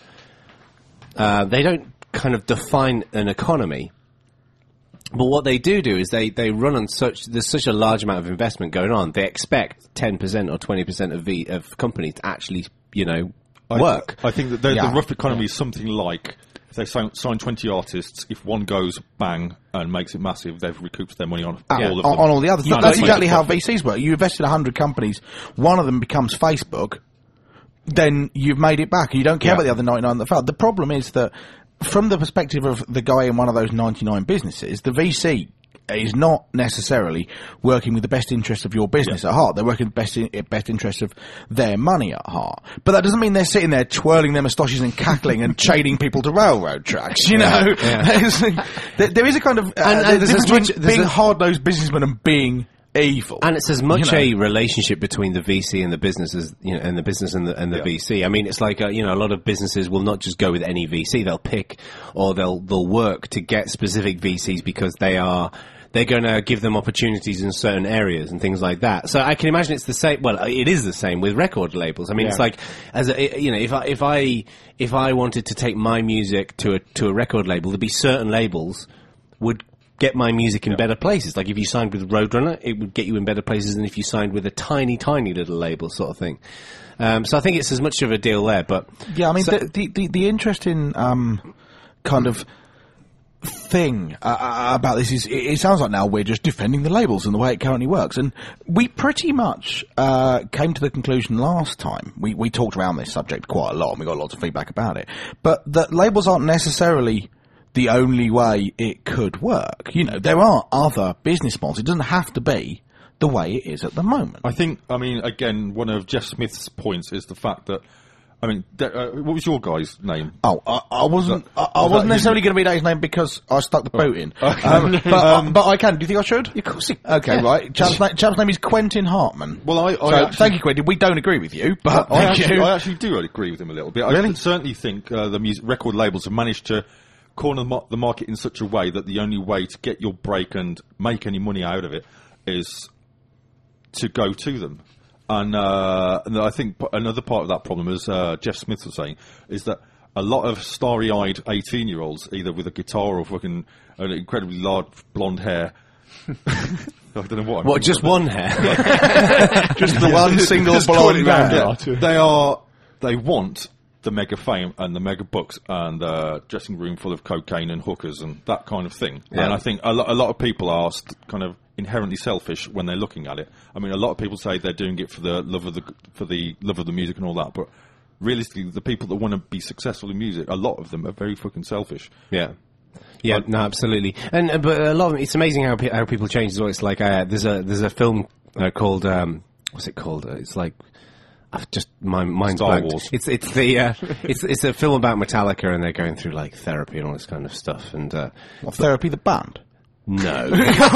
Uh, they don't kind of define an economy. But what they do do is they, they run on such there's such a large amount of investment going on. They expect ten percent or twenty percent of V of companies to actually you know I, work. I think that the, Yeah. the rough economy is something like if they sign, sign twenty artists, if one goes bang and makes it massive, they've recouped their money on Yeah, all of on, them. on all the others. You That's don't exactly make how a profit. V Cs work. You invested one hundred companies, one of them becomes Facebook, then you've made it back. You don't care Yeah. about the other ninety-nine that failed. The problem is that from the perspective of the guy in one of those ninety-nine businesses, the V C is not necessarily working with the best interest of your business yeah. at heart. They're working with the best, in, best interest of their money at heart. But that doesn't mean they're sitting there twirling their moustaches and cackling and chaining people to railroad tracks, you know? Yeah. there, there is a kind of, uh, and, and there's there's between much, being a hard-nosed businessman and being evil. And it's as much you know? a relationship between the V C and the business as, you know, and the business and the, and the yeah. V C. I mean, it's like, uh, you know, a lot of businesses will not just go with any V C. They'll pick or they'll, they'll work to get specific V Cs because they are, they're going to give them opportunities in certain areas and things like that. So I can imagine it's the same. Well, it is the same with record labels. I mean, yeah. it's like, as a, you know, if I, if I, if I wanted to take my music to a, to a record label, there'd be certain labels would get my music in yeah. better places. Like if you signed with Roadrunner, it would get you in better places than if you signed with a tiny, tiny little label sort of thing. Um, so I think it's as much of a deal there, but... Yeah, I mean, so the, the, the, the interesting, um, kind of thing uh, about this is, it, it sounds like now we're just defending the labels and the way it currently works. And we pretty much, uh, came to the conclusion last time. We, we talked around this subject quite a lot and we got lots of feedback about it. But that labels aren't necessarily the only way it could work. You know, there are other business models. It doesn't have to be the way it is at the moment. I think, I mean, again, one of Jeff Smith's points is the fact that, I mean, de- uh, what was your guy's name? Oh, I, I wasn't. that, I, I wasn't necessarily going to read out his name because I stuck the boot in. Okay. Um, but, um, but I can. Do you think I should? Of course. It, okay, yeah. right. Chap's, na- chap's name is Quentin Hartman. Well, I, I so, actually, thank you, Quentin. We don't agree with you, but I, thank actually, you. I actually do agree with him a little bit. Really? I certainly think uh, the music record labels have managed to corner the, the market in such a way that the only way to get your break and make any money out of it is to go to them. And, uh, and I think another part of that problem, as uh, Jeff Smith was saying, is that a lot of starry-eyed eighteen-year-olds, either with a guitar or fucking an incredibly large blonde hair. I don't know what. I'm what? Just one hair? Just the one single Just call blonde it round hair. it. They are. They want the mega fame and the mega books and the dressing room full of cocaine and hookers and that kind of thing. Yeah. And I think a, lo- a lot of people are st- kind of inherently selfish when they're looking at it. I mean, a lot of people say they're doing it for the love of the for the love of the music and all that, but realistically, the people that want to be successful in music, a lot of them are very fucking selfish. Yeah. Yeah, no, absolutely. And uh, but a lot of it's amazing how pe- how people change as well. It's like uh, there's a there's a film uh, called um, what's it called? Uh, it's like I've just my mind's Star blanked. Wars. It's it's the uh, it's it's a film about Metallica and they're going through like therapy and all this kind of stuff. And uh, What, Therapy the band? no,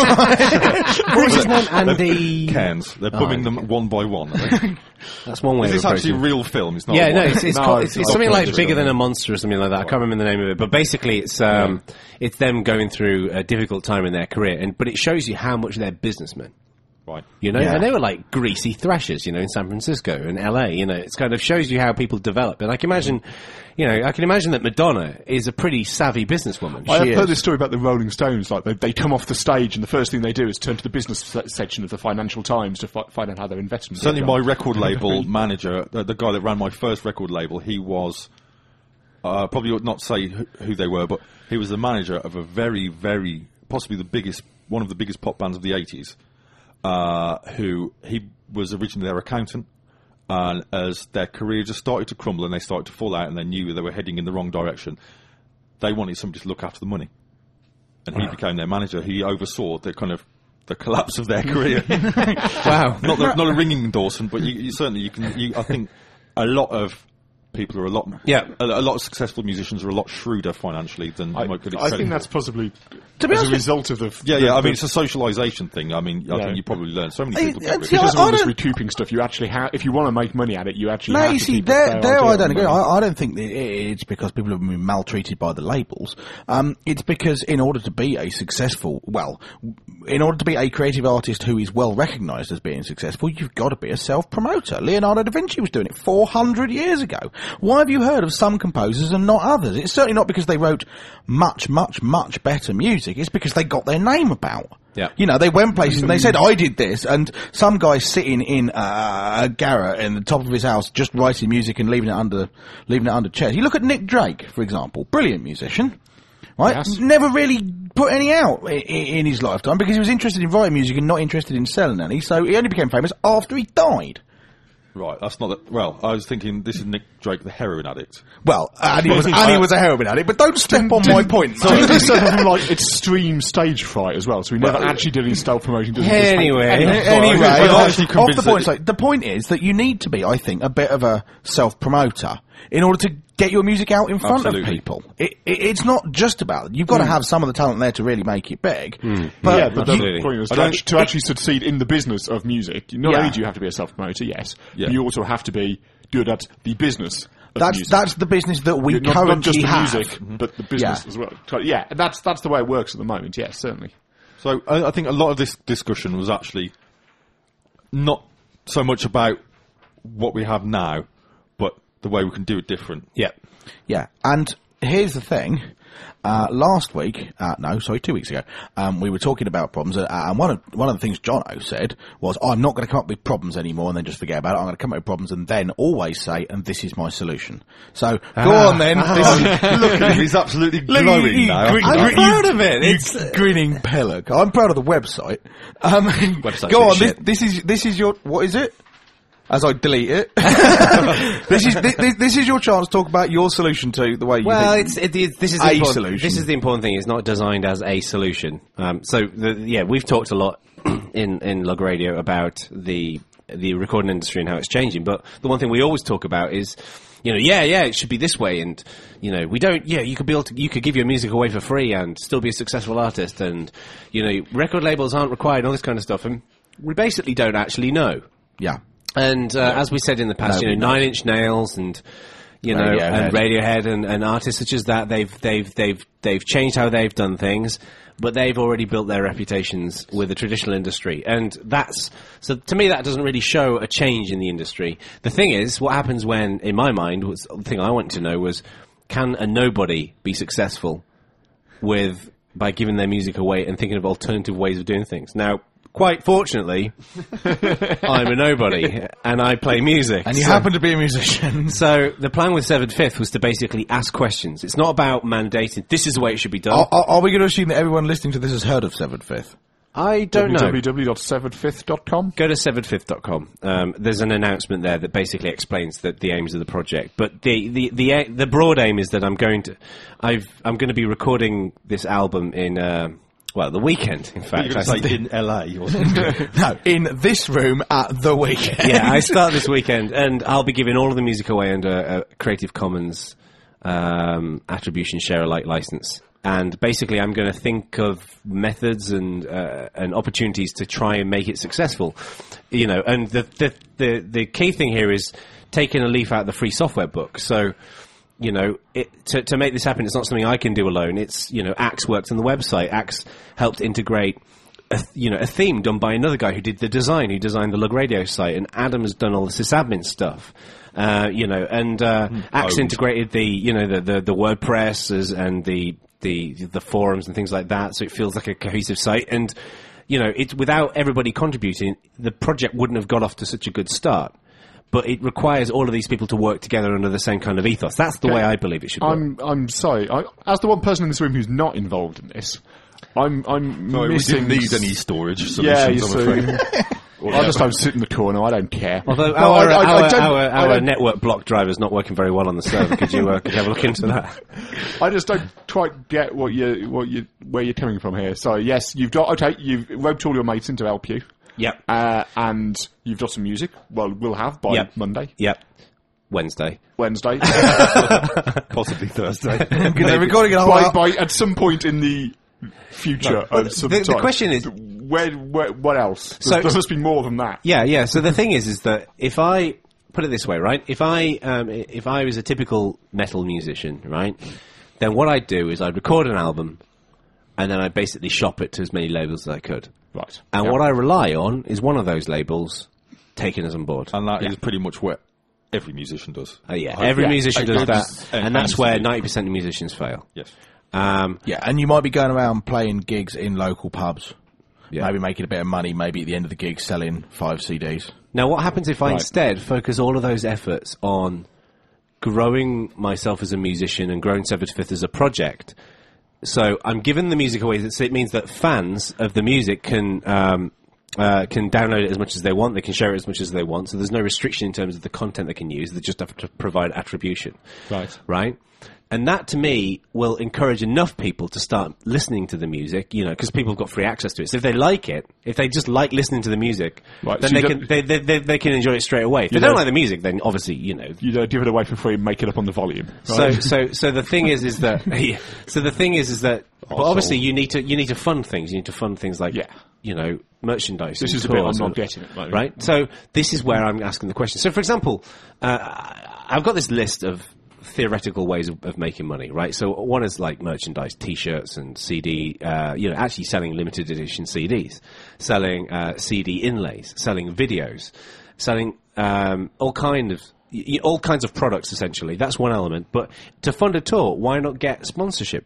what was his name? Andy. Cans. They're Oh, bumming okay. them one by one. I think. That's one way. Is of this actually a approaching it. real film? It's not. Yeah, a no, one. it's, it's, No, called, it's it's, it's not. something like Just Bigger a- Than a Monster or something like that. I can't remember the name of it, but basically it's um, it's them going through a difficult time in their career, and but it shows you how much they're businessmen. Right. You know, Yeah. and they were like greasy thrashers, you know, in San Francisco and L A. You know, it's kind of shows you how people develop. And I can imagine, you know, I can imagine that Madonna is a pretty savvy businesswoman. I have She heard is. this story about the Rolling Stones. Like they, they come off the stage, and the first thing they do is turn to the business se- section of the Financial Times to fi- find out how their investments. Certainly, are my going. record label manager, the, the guy that ran my first record label, he was uh, probably ought not say who, who they were, but he was the manager of a very, very possibly the biggest, one of the biggest pop bands of the eighties. Uh, who he was originally their accountant, and as their career just started to crumble and they started to fall out, and they knew they were heading in the wrong direction, they wanted somebody to look after the money, and he became their manager. He oversaw the kind of the collapse of their career. Wow. not the, not a ringing endorsement, but you, you certainly you can. You, I think a lot of people are a lot. Yeah. a, a lot of successful musicians are a lot shrewder financially than I, you might give it I credit think for. that's possibly To be as honest a with- result of the. f- Yeah, the, yeah. I the- mean, it's a socialisation thing. I mean, I Yeah. think you probably learn so many I- people. I- get see, rich. because of I all this don't- recouping stuff, you actually have. If you want to make money at it, you actually No, have you to see, keep a there, fair there idea I of don't agree. money. I, I don't think that it- it's because people have been maltreated by the labels. Um, it's because in order to be a successful, well, in order to be a creative artist who is well recognised as being successful, you've got to be a self-promoter. Leonardo da Vinci was doing it four hundred years ago. Why have you heard of some composers and not others? It's certainly not because they wrote much, much, much better music. It's because they got their name about. Yeah. You know, they went places and they said, I did this, and some guy sitting in uh, a garret in the top of his house just writing music and leaving it under leaving it under chairs. You look at Nick Drake, for example, brilliant musician, right? Yes. Never really put any out in, in his lifetime because he was interested in writing music and not interested in selling any, so he only became famous after he died. Right, that's not the, well, I was thinking this is Nick Drake, the heroin addict. Well, Annie was Annie was a heroin addict, but don't step on my point. So he suffered from like extreme stage fright as well, so he never actually did any self promotion. Anyway. Anyway, Well, I'm off, actually off convinced the point, that- like, the point is that you need to be, I think, a bit of a self-promoter in order to get your music out in front Absolutely. of people. It, it, it's not just about it. You've got to have some of the talent there to really make it big. But yeah, but the absolutely. point is I to, don't- actually, to actually succeed in the business of music, not Yeah. only do you have to be a self promoter, yes, Yeah. but you also have to be good at the business. Of that's music. that's the business that we not, currently not just the have. music, but the business Yeah. as well. So, yeah, and that's that's the way it works at the moment. Yes, certainly. So I, I think a lot of this discussion was actually not so much about what we have now, but the way we can do it different. Yeah. Yeah, and here's the thing. Uh, last week, uh, no, sorry, two weeks ago, um, we were talking about problems, uh, and one of one of the things Jono said was, oh, "I'm not going to come up with problems anymore, and then just forget about it. I'm going to come up with problems, and then always say, and this is my solution." So go on then. This is- Look at him, he's absolutely Look, glowing you- now. grin- I'm grin- proud you- of it. you It's- grinning pillock. I'm proud of the website. Um, Website's go a on. This, shit. this is this is your what is it? As I delete it, this is this, this, this is your chance to talk about your solution to the way you. Well, think. it's it, it, this is A the important, solution. This is the important thing. It's not designed as a solution. Um, so the, yeah, we've talked a lot in in Log Radio about the the recording industry and how it's changing. But the one thing we always talk about is, you know, yeah, yeah, it should be this way, and you know, we don't. Yeah, you could be able to, you could give your music away for free and still be a successful artist, and you know, record labels aren't required, and all this kind of stuff, and we basically don't actually know. yeah. And uh, as we said in the past, No, you know, we Nine Inch Nails and you know, Radiohead. and Radiohead and, and artists such as that, they've they've they've they've changed how they've done things, but they've already built their reputations with the traditional industry, and that's so to me that doesn't really show a change in the industry. The thing is, what happens when, in my mind, was the thing I wanted to know was, can a nobody be successful with by giving their music away and thinking of alternative ways of doing things? Now, quite fortunately, I'm a nobody, and I play music. And you so, happen to be a musician. so the plan with Severed Fifth was to basically ask questions. It's not about mandating, this is the way it should be done. Are, are, are we going to assume that everyone listening to this has heard of Severed Fifth? I don't know. w w w dot severed fifth dot com. Go to severed fifth dot com. Um, there's an announcement there that basically explains the, the aims of the project. But the, the, the, a- the broad aim is that I'm going to, I've, I'm going to be recording this album in, uh, well, the weekend, in You're fact. going to I- say in L A or something. No, in this room at the weekend. yeah, I start this weekend, and I'll be giving all of the music away under a Creative Commons um, attribution share alike license. And basically, I'm going to think of methods and uh, and opportunities to try and make it successful. You know, and the the the, the key thing here is taking a leaf out of the free software book. So, you know, it, to to make this happen, it's not something I can do alone. It's, you know, Axe works on the website. Axe helped integrate a, th- you know, a theme done by another guy who did the design, who designed the Lug Radio site, and Adam has done all the sysadmin stuff. Uh, you know, and uh, Axe Oh. integrated the, you know, the the, the WordPress as, and the the the forums and things like that, so it feels like a cohesive site. And you know, it's without everybody contributing, the project wouldn't have got off to such a good start. But it requires all of these people to work together under the same kind of ethos. That's the Okay. way I believe it should work. I'm I'm sorry. I, as the one person in this room who's not involved in this, I'm I'm No, we missing. didn't need any storage Yeah, you solutions, I'm see. afraid. I just don't sit in the corner. I don't care. Although No, our, I- I- I our, don't- our, I our don't- network block driver is not working very well on the server. Could you, uh, could you have a look into that? I just don't quite get what you what you where you're coming from here. So yes, you've got okay. You've roped all your mates in to help you, Yep. uh, and you've got some music. Well, we'll have by Yep. Monday, Yep. Wednesday. Wednesday, Possibly Thursday. They're recording it all by, out. by at some point in the future. of some the- the time. question is- where, where what else? So- there, there must be more than that. Yeah, yeah. So the thing is, is that if I put it this way, right? If I um, i- if I was a typical metal musician, right, then what I'd do is I'd record an album, and then I'd basically shop it to as many labels as I could. Right. And Yeah. what I rely on is one of those labels taking us on board. And that is pretty much what every musician does. Uh, yeah, I- every yeah. musician I- does I that, just- and and- that's and- where ninety percent of musicians fail. Yes. Um, Yeah, and you might be going around playing gigs in local pubs. Yeah. Maybe making a bit of money, maybe at the end of the gig selling five C Ds. Now, what happens if I Right. instead focus all of those efforts on growing myself as a musician and growing Severed Fifth as a project? So I'm giving the music away. So it means that fans of the music can um, uh, can download it as much as they want. They can share it as much as they want. So there's no restriction in terms of the content they can use. They just have to provide attribution. Right. Right? And that, to me, will encourage enough people to start listening to the music, you know, because people have got free access to it. So if they like it, if they just like listening to the music, Right, then so they you can don't- they, they, they, they can enjoy it straight away. If they You don't don't- like the music, then obviously, you know. You don't give it away for free and make it up on the volume. So, Right? so, so the thing is, is that, yeah, so the thing is, is that, but obviously you need to, you need to fund things. You need to fund things like, Yeah. you know, merchandise. This and is the bit I'm tours not and- getting at, like- right? So this is where I'm asking the question. So, for example, uh, I've got this list of theoretical ways of, of making money, right? So one is like merchandise, T-shirts and C D, uh, you know, actually selling limited edition C Ds, selling uh, C D inlays, selling videos, selling um, all kind of y- all kinds of products. Essentially, that's one element. But to fund a tour, why not get sponsorship?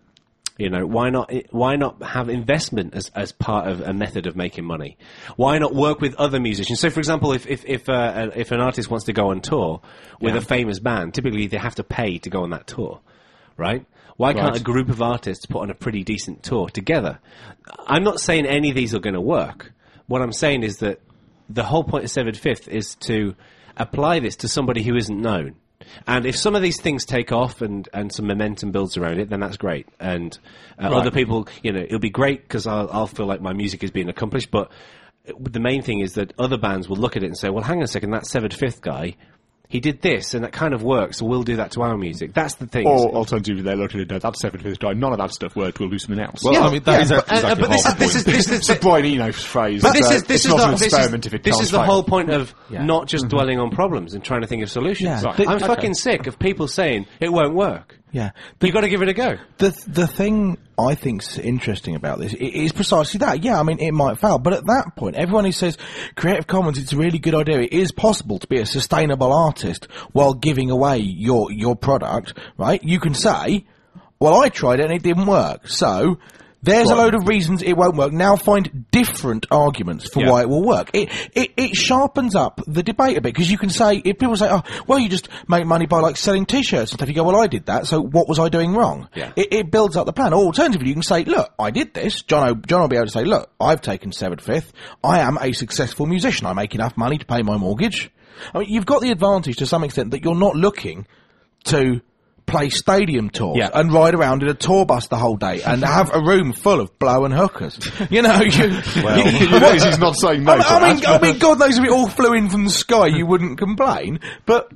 You know, why not, why not have investment as, as part of a method of making money? Why not work with other musicians? So, for example, if, if, if, uh, if an artist wants to go on tour with Yeah. a famous band, typically they have to pay to go on that tour, right? Why can't Right. a group of artists put on a pretty decent tour together? I'm not saying any of these are going to work. What I'm saying is that the whole point of Severed Fifth is to apply this to somebody who isn't known. And if some of these things take off and, and some momentum builds around it, then that's great. And uh, Right. other people, you know, it'll be great because I'll, I'll feel like my music is being accomplished. But the main thing is that other bands will look at it and say, well, hang on a second, that Severed Fifth guy, he did this and that kind of works, so we'll do that to our music. That's the thing. Or alternatively, they look at it, that's seven fifth guy, none of that stuff worked, we'll do something else. Well, I mean, that yeah, is but, exactly uh, but this, half is, the this is point. this is It's a Brian Eno phrase. But this uh, is this it's is not the an this experiment is, if it this can't is the fail. whole point of Yeah. not just dwelling on problems and trying to think of solutions. Yeah. Right. The- I'm okay. fucking sick of people saying it won't work. Yeah. You got to give it a go. The the thing I think's interesting about this i- is precisely that. Yeah, I mean, it might fail, but at that point, everyone who says Creative Commons, it's a really good idea. It is possible to be a sustainable artist while giving away your your product, right? You can say, well, I tried it and it didn't work, so there's a load of reasons it won't work. Now find different arguments for Yeah. why it will work. It, it it sharpens up the debate a bit, because you can say, if people say, oh, well, you just make money by like selling T-shirts and stuff, you go, well, I did that, so what was I doing wrong? Yeah. It, it builds up the plan. Or alternatively, you can say, look, I did this. John, o, John will be able to say, look, I've taken Severed Fifth. I am a successful musician. I make enough money to pay my mortgage. I mean, you've got the advantage to some extent that you're not looking to play stadium tours Yeah. and ride around in a tour bus the whole day and have a room full of blowing hookers. You know, you, Well, you- you realise he's not saying no I mean, to I mean, that. I mean, God knows if it all flew in from the sky, you wouldn't complain. But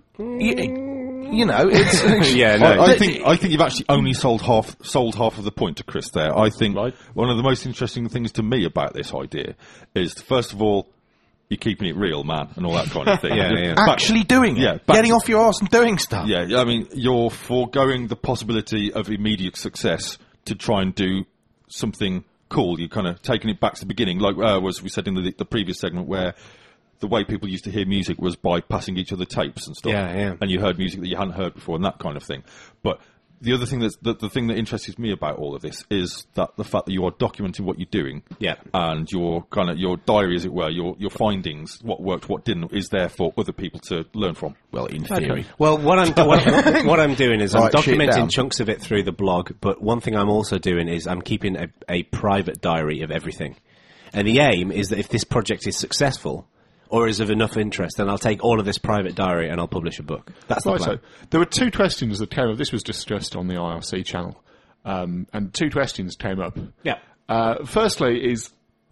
you, you know, it's Yeah, no. I, I think I think you've actually only sold half sold half of the point to Chris there. I think Right. one of the most interesting things to me about this idea is, first of all, you're keeping it real, man, and all that kind of thing. Yeah, yeah. Back- actually doing it, yeah, back getting to- off your arse and doing stuff. Yeah, I mean, you're foregoing the possibility of immediate success to try and do something cool. You're kind of taking it back to the beginning, like uh, was we said in the, the previous segment, where the way people used to hear music was by passing each other tapes and stuff. Yeah, yeah. And you heard music that you hadn't heard before and that kind of thing. But the other thing that's the, the thing that interests me about all of this is that the fact that you are documenting what you're doing. Yeah. And your kind of your diary, as it were, your your findings, what worked, what didn't, is there for other people to learn from. Well, in theory. Well, what I'm what, what I'm doing is I'm Right, shit down. documenting chunks of it through the blog. But one thing I'm also doing is I'm keeping a, a private diary of everything. And the aim is that if this project is successful or is of enough interest, then I'll take all of this private diary and I'll publish a book. That's the Right, plan. so there were two questions that came up. This was discussed on the I R C channel, um, and two questions came up. Yeah. Uh, firstly, is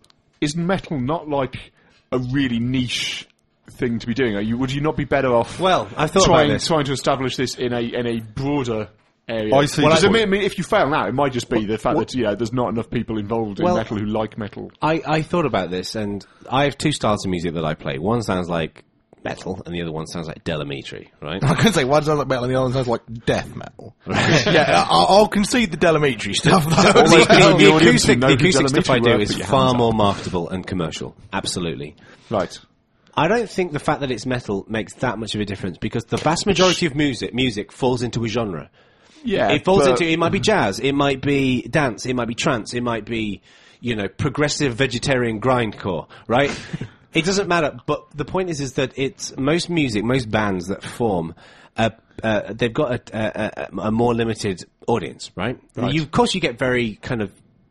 is metal not like a really niche thing to be doing? Are you, would you not be better off? Well, I thought trying about this. trying to establish this in a in a broader area. I see Well, the I mean, point. I mean, if you fail now, it might just be the fact that you know there's not enough people involved in Well- metal who like metal. I, I thought about this, and I have two styles of music that I play. One sounds like metal, and the other one sounds like Delamitri, right? I can say one sounds like metal and the other sounds like death metal. yeah, I'll, I'll concede the Delamitri stuff. Though. All those the, people in the the audience who acoustic, know the who acoustic stuff I Delamitri do were, is put your far hands more up. marketable and commercial. Absolutely. Right. I don't think the fact that it's metal makes that much of a difference, because the vast majority of music music falls into a genre. Yeah. It falls but- into, it might be jazz, it might be dance, it might be trance, it might be, you know, progressive vegetarian grindcore, right? It doesn't matter, but the point is, is that it's, most music, most bands that form, uh, uh, they've got a, a, a, a more limited audience, right? Right. You, of course you get very kind of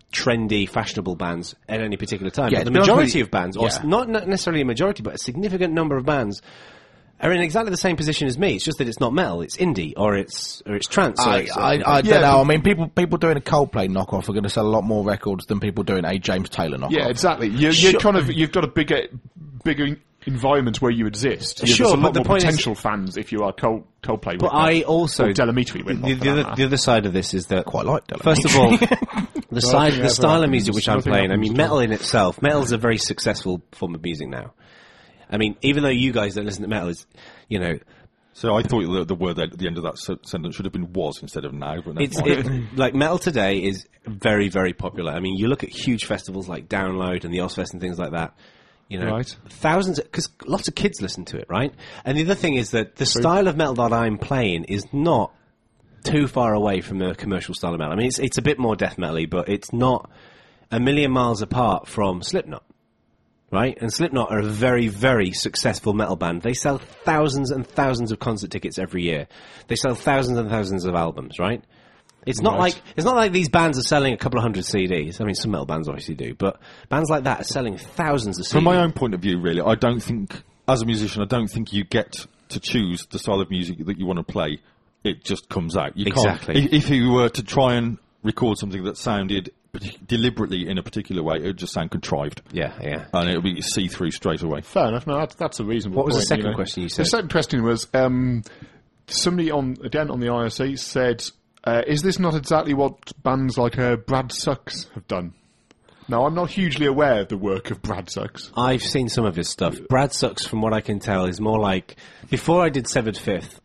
trendy, fashionable bands at any particular time. Yeah, But the to be honest majority with you- of bands, or yeah. s- not not necessarily a majority, but a significant number of bands are in exactly the same position as me. It's just that it's not metal, it's indie, or it's or it's trance. Or I, it's, I, I Yeah, don't know. but- I mean, people people doing a Coldplay knockoff are going to sell a lot more records than people doing a James Taylor knockoff. Yeah, exactly. You're, Sure. you're kind of you've got a bigger bigger environment where you exist. Yeah, Sure, there's a but lot the more point is- potential fans if you are Cold, Coldplay. But I also or Delamitri went the, off for the, that other, matter. the other side of this is that Quite like Delamitri. First of all, the side, Nothing the style ever of music happens. which I'm Nothing playing. I happens mean, to metal in itself, metal is a very successful form of music now. I mean, even though you guys don't listen to metal, is you know, So I thought the, the word at the end of that se- sentence should have been was instead of now. But never it's mind. it, like metal today is very, very popular. I mean, you look at huge festivals like Download and the Ozfest and things like that. You know, Right. thousands, because lots of kids listen to it, right? And the other thing is that the style of metal that I'm playing is not too far away from the commercial style of metal. I mean, it's it's a bit more death metal-y, but it's not a million miles apart from Slipknot, right? And Slipknot are a very, very successful metal band. They sell thousands and thousands of concert tickets every year. They sell thousands and thousands of albums, right? It's not Right. like it's not like these bands are selling a couple of hundred C Ds. I mean, some metal bands obviously do, but bands like that are selling thousands of C Ds. From my own point of view, really, I don't think, as a musician, I don't think you get to choose the style of music that you want to play. It just comes out. You Exactly. Can't, if, if you were to try and record something that sounded partic- deliberately in a particular way, it would just sound contrived. Yeah, yeah. And it would be see-through straight away. Fair enough. No, that's, that's a reasonable. What was the point, second you know. question you said? The second question was um, somebody on again on the I R C said, uh, "Is this not exactly what bands like uh, Brad Sucks have done?" Now, I'm not hugely aware of the work of Brad Sucks. I've seen some of his stuff. Brad Sucks, from what I can tell, is more like before I did Severed Fifth.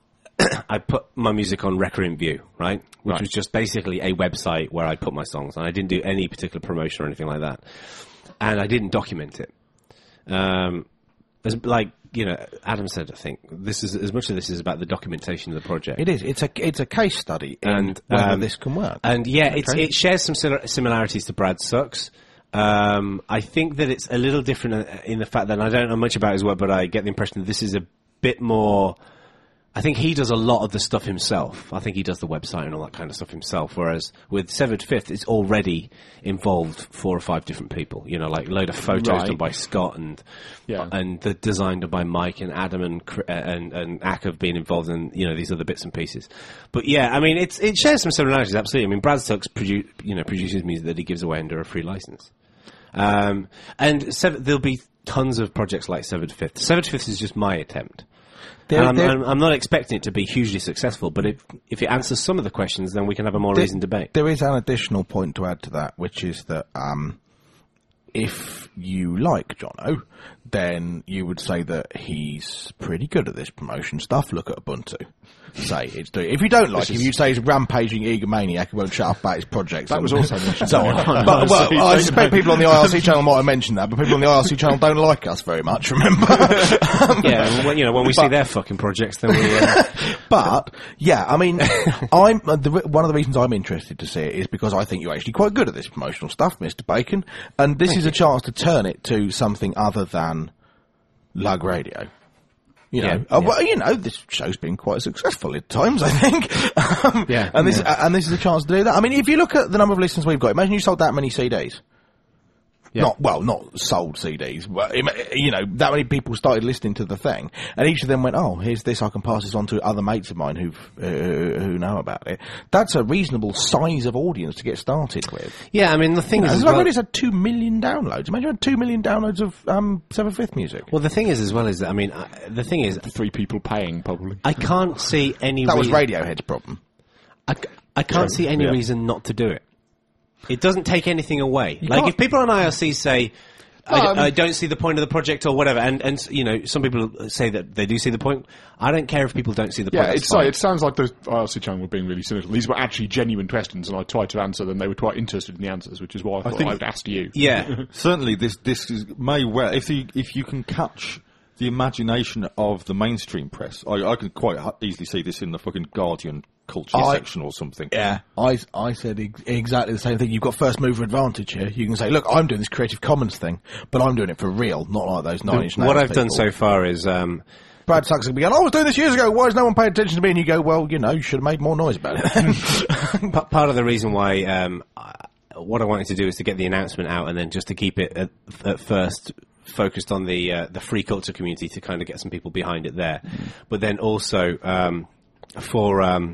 I put my music on Recurrent View, right? Which Right. was just basically a website where I put my songs, and I didn't do any particular promotion or anything like that. And I didn't document it. Um, as, like, you know, Adam said, I think, this is, as much of this is about the documentation of the project. It is. It's a it's a case study in And, whether um, this can work. And yeah, it's, it shares some sil- similarities to Brad Sucks. Um, I think that it's a little different uh, in the fact that I don't know much about his work, but I get the impression that this is a bit more. I think he does a lot of the stuff himself. I think he does the website and all that kind of stuff himself. Whereas with Severed Fifth, it's already involved four or five different people. You know, like a load of photos Right. done by Scott and Yeah. and the design done by Mike and Adam and Cr- uh, and and Ack have been involved in, you know, these other bits and pieces. But yeah, I mean, it's it shares some similarities. Absolutely. I mean, Brad Sucks produ- you know produces music that he gives away under a free license. Um, and sev- there'll be tons of projects like Severed Fifth. Severed Fifth is just my attempt. There- And I'm, there- I'm, I'm not expecting it to be hugely successful, but if if it answers some of the questions, then we can have a more There- reasoned debate. There is an additional point to add to that, which is that um, if you like Jono, then you would say that he's pretty good at this promotion stuff. Look at Ubuntu. Say it's doing. If you don't like him, you'd say he's a rampaging egomaniac who won't shut up about his projects. That and was also mentioned so on on. the But well, I R C, I don't suspect they? people on the I R C channel might have mentioned that, but people on the I R C channel don't like us very much. Remember? Yeah, and when, you know, when we see their fucking projects, then we. Uh, But yeah, I mean, I'm uh, the, re- one of the reasons I'm interested to see it is because I think you're actually quite good at this promotional stuff, Mister Bacon, and this is a chance to turn it to something other than lug radio. You know, Yeah, uh, yeah. well, you know, this show's been quite successful at times, I think. um, Yeah, and this uh, and this is a chance to do that. I mean, if you look at the number of listeners we've got, imagine you sold that many C Ds. Yeah. Not well, not sold C Ds, but im- you know that many people started listening to the thing, and each of them went, "Oh, here's this. I can pass this on to other mates of mine who've uh, who know about it." That's a reasonable size of audience to get started with. yeah, I mean, the thing You know, is, it's as like well, it's had two million downloads. Imagine you had two million downloads of um, Seven Fifth music. well, the thing is, as well, is that I mean, uh, the thing is, Three people paying, probably. I can't see any. That was reason- Radiohead's problem. I, c- I can't see any yeah. reason not to do it. It doesn't take anything away. like can't- if people on I R C say, I, No, I mean- I don't see the point of the project or whatever, and, and you know, some people say that they do see the point. I don't care if people don't see the point. Yeah, that's it's like, fine. it sounds like the I R C channel were being really cynical. These were actually genuine questions, and I tried to answer them. They were quite interested in the answers, which is why I thought I, think- would ask you. yeah. Certainly, this this is, may well if you if you can catch the imagination of the mainstream press, I, I can quite ha- easily see this in the fucking Guardian culture I- section or something. Yeah, I, I said ex- exactly the same thing. You've got first mover advantage here. You can say, look, I'm doing this Creative Commons thing, but I'm doing it for real, not like those Nine Inch Nails What I've done people. so far is, um, Brad Sucks will be going, I was doing this years ago, why has no one paid attention to me? And you go, well, you know, you should have made more noise about it then. p- part of the reason why um, I- what I wanted to do is to get the announcement out, and then just to keep it at, at first focused on the uh, the free culture community to kind of get some people behind it there, mm. but then also um, for um,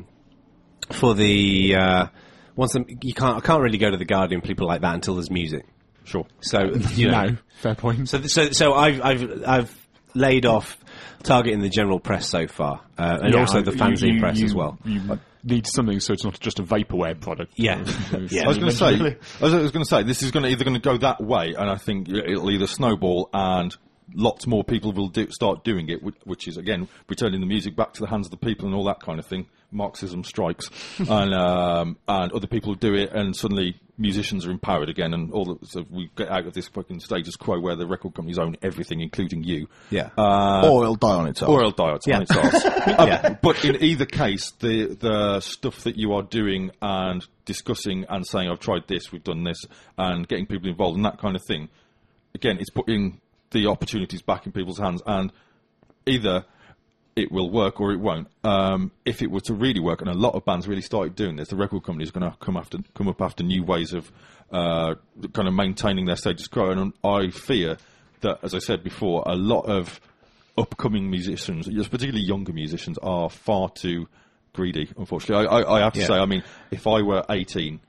for the uh, once the, you can't I can't really go to the Guardian, people like that, until there's music. Sure. So you know, no, fair point. So so so I've I've I've laid off targeting the general press so far, uh, and yeah, also the fanzine you, press you, as well. You need something so it's not just a vaporware product. Yeah, yeah. I was going to say, I was, was going to say, this is going to either going to go that way, and I think it'll either snowball and lots more people will do, start doing it, which, which is again returning the music back to the hands of the people and all that kind of thing. Marxism strikes, and um, and other people do it, and suddenly musicians are empowered again, and all the, so we get out of this fucking status quo where the record companies own everything, including you. Yeah, uh, or it'll die on its own. Or it'll die on yeah. its arse. uh, yeah. But in either case, the the stuff that you are doing and discussing and saying, "I've tried this, we've done this," and getting people involved and that kind of thing, again, it's putting the opportunities back in people's hands, and either it will work or it won't. Um, if it were to really work, and a lot of bands really started doing this, the record companies are going to come after, come up after new ways of uh, kind of maintaining their status quo. And I fear that, as I said before, a lot of upcoming musicians, particularly younger musicians, are far too greedy. Unfortunately, I, I, I have to yeah. say, I mean, if I were eighteen,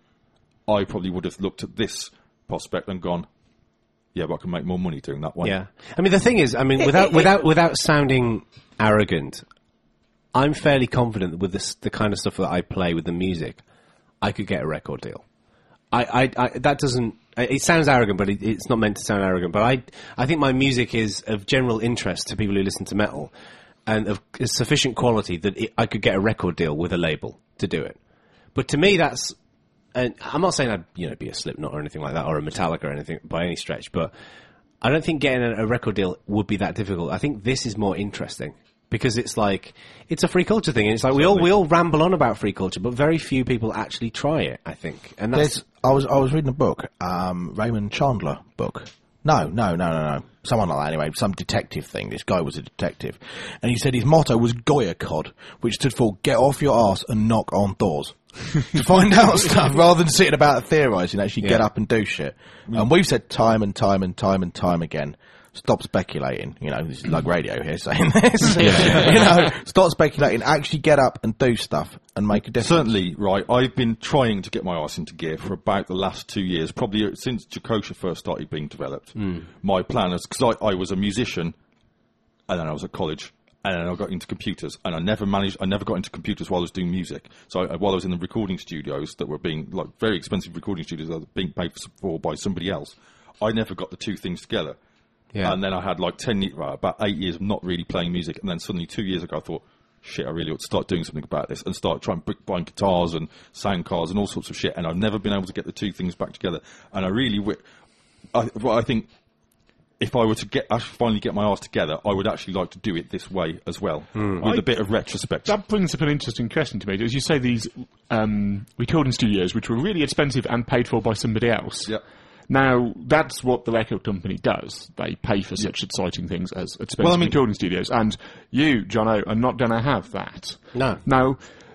I probably would have looked at this prospect and gone, yeah, but I can make more money doing that way. Yeah, I mean, the thing is, I mean, without without without sounding arrogant, I'm fairly confident that with this, the kind of stuff that I play with the music, I could get a record deal. I, I, I that doesn't. It sounds arrogant, but it, it's not meant to sound arrogant. But I, I think my music is of general interest to people who listen to metal, and of sufficient quality that it, I could get a record deal with a label to do it. But to me, that's. And I'm not saying I'd, you know, be a Slipknot or anything like that, or a Metallica or anything by any stretch, but I don't think getting a, a record deal would be that difficult. I think this is more interesting because it's like it's a free culture thing, and it's like we all we all ramble on about free culture, but very few people actually try it. I think, and that's. There's, I was I was reading a book, um, Raymond Chandler book. No, no, no, no, no. Someone like that anyway, some detective thing. This guy was a detective, and he said his motto was Goya Cod, which stood for "Get off your arse and knock on doors." To find out stuff rather than sitting about theorising, actually yeah. get up and do shit. Mm. And we've said time and time and time and time again, stop speculating. You know, this is Lug Radio here saying this. yeah. You know, stop speculating. Actually get up and do stuff and make a difference. Certainly, right. I've been trying to get my arse into gear for about the last two years, probably since Jacosha first started being developed. Mm. My plan is, because I, I was a musician and then I was at college. And then I got into computers, and I never managed. I never got into computers while I was doing music. So I, while I was in the recording studios that were being like very expensive recording studios that were being paid for by somebody else, I never got the two things together. Yeah. And then I had like ten, well, about eight years of not really playing music, and then suddenly two years ago I thought, shit, I really ought to start doing something about this, and start trying buying guitars and sound cards and all sorts of shit. And I've never been able to get the two things back together. And I really, wi- I, well, I think. If I were to get actually finally get my arse together, I would actually like to do it this way as well, mm. with I, a bit of retrospect. That brings up an interesting question to me. As you say, these um, recording studios, which were really expensive and paid for by somebody else. Yep. Now, that's what the record company does. They pay for such yep. exciting things as expensive well, I mean, recording studios. And you, Jono, are not going to have that. No. Now,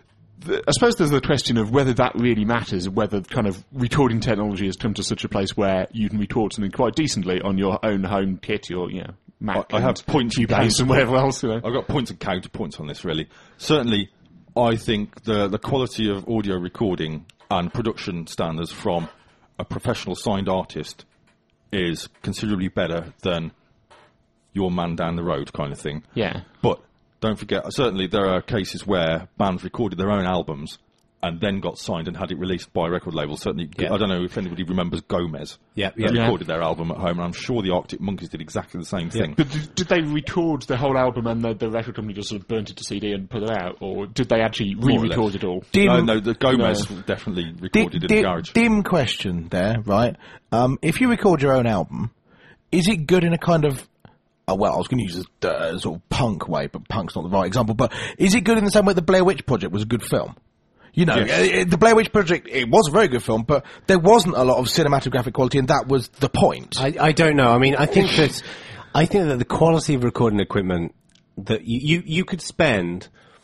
I suppose there's the question of whether that really matters, whether kind of recording technology has come to such a place where you can record something quite decently on your own home kit, your, you know, Mac I, I have points and Cubase and whatever else, you know. I've got points and counterpoints on this, really. Certainly, I think the the quality of audio recording and production standards from a professional signed artist is considerably better than your man down the road kind of thing. Yeah. But don't forget, certainly there are cases where bands recorded their own albums and then got signed and had it released by a record label. Certainly, yeah. I don't know if anybody remembers Gomez. Yeah, yeah. They yeah. recorded their album at home, and I'm sure the Arctic Monkeys did exactly the same thing. Yeah. But did, did they record the whole album and the, the record company just sort of burnt it to C D and put it out, or did they actually re-record it all? Dim, no, no, the Gomez no. definitely recorded dim, in the garage. Dim question there, right? Um, if you record your own album, is it good in a kind of Uh, well, I was going to use a uh, sort of punk way, but punk's not the right example. But is it good in the same way the Blair Witch Project was a good film? You know, yes. uh, the Blair Witch Project, it was a very good film, but there wasn't a lot of cinematographic quality, and that was the point. I, I don't know. I mean, I think that I think that the quality of recording equipment that you, you, you could spend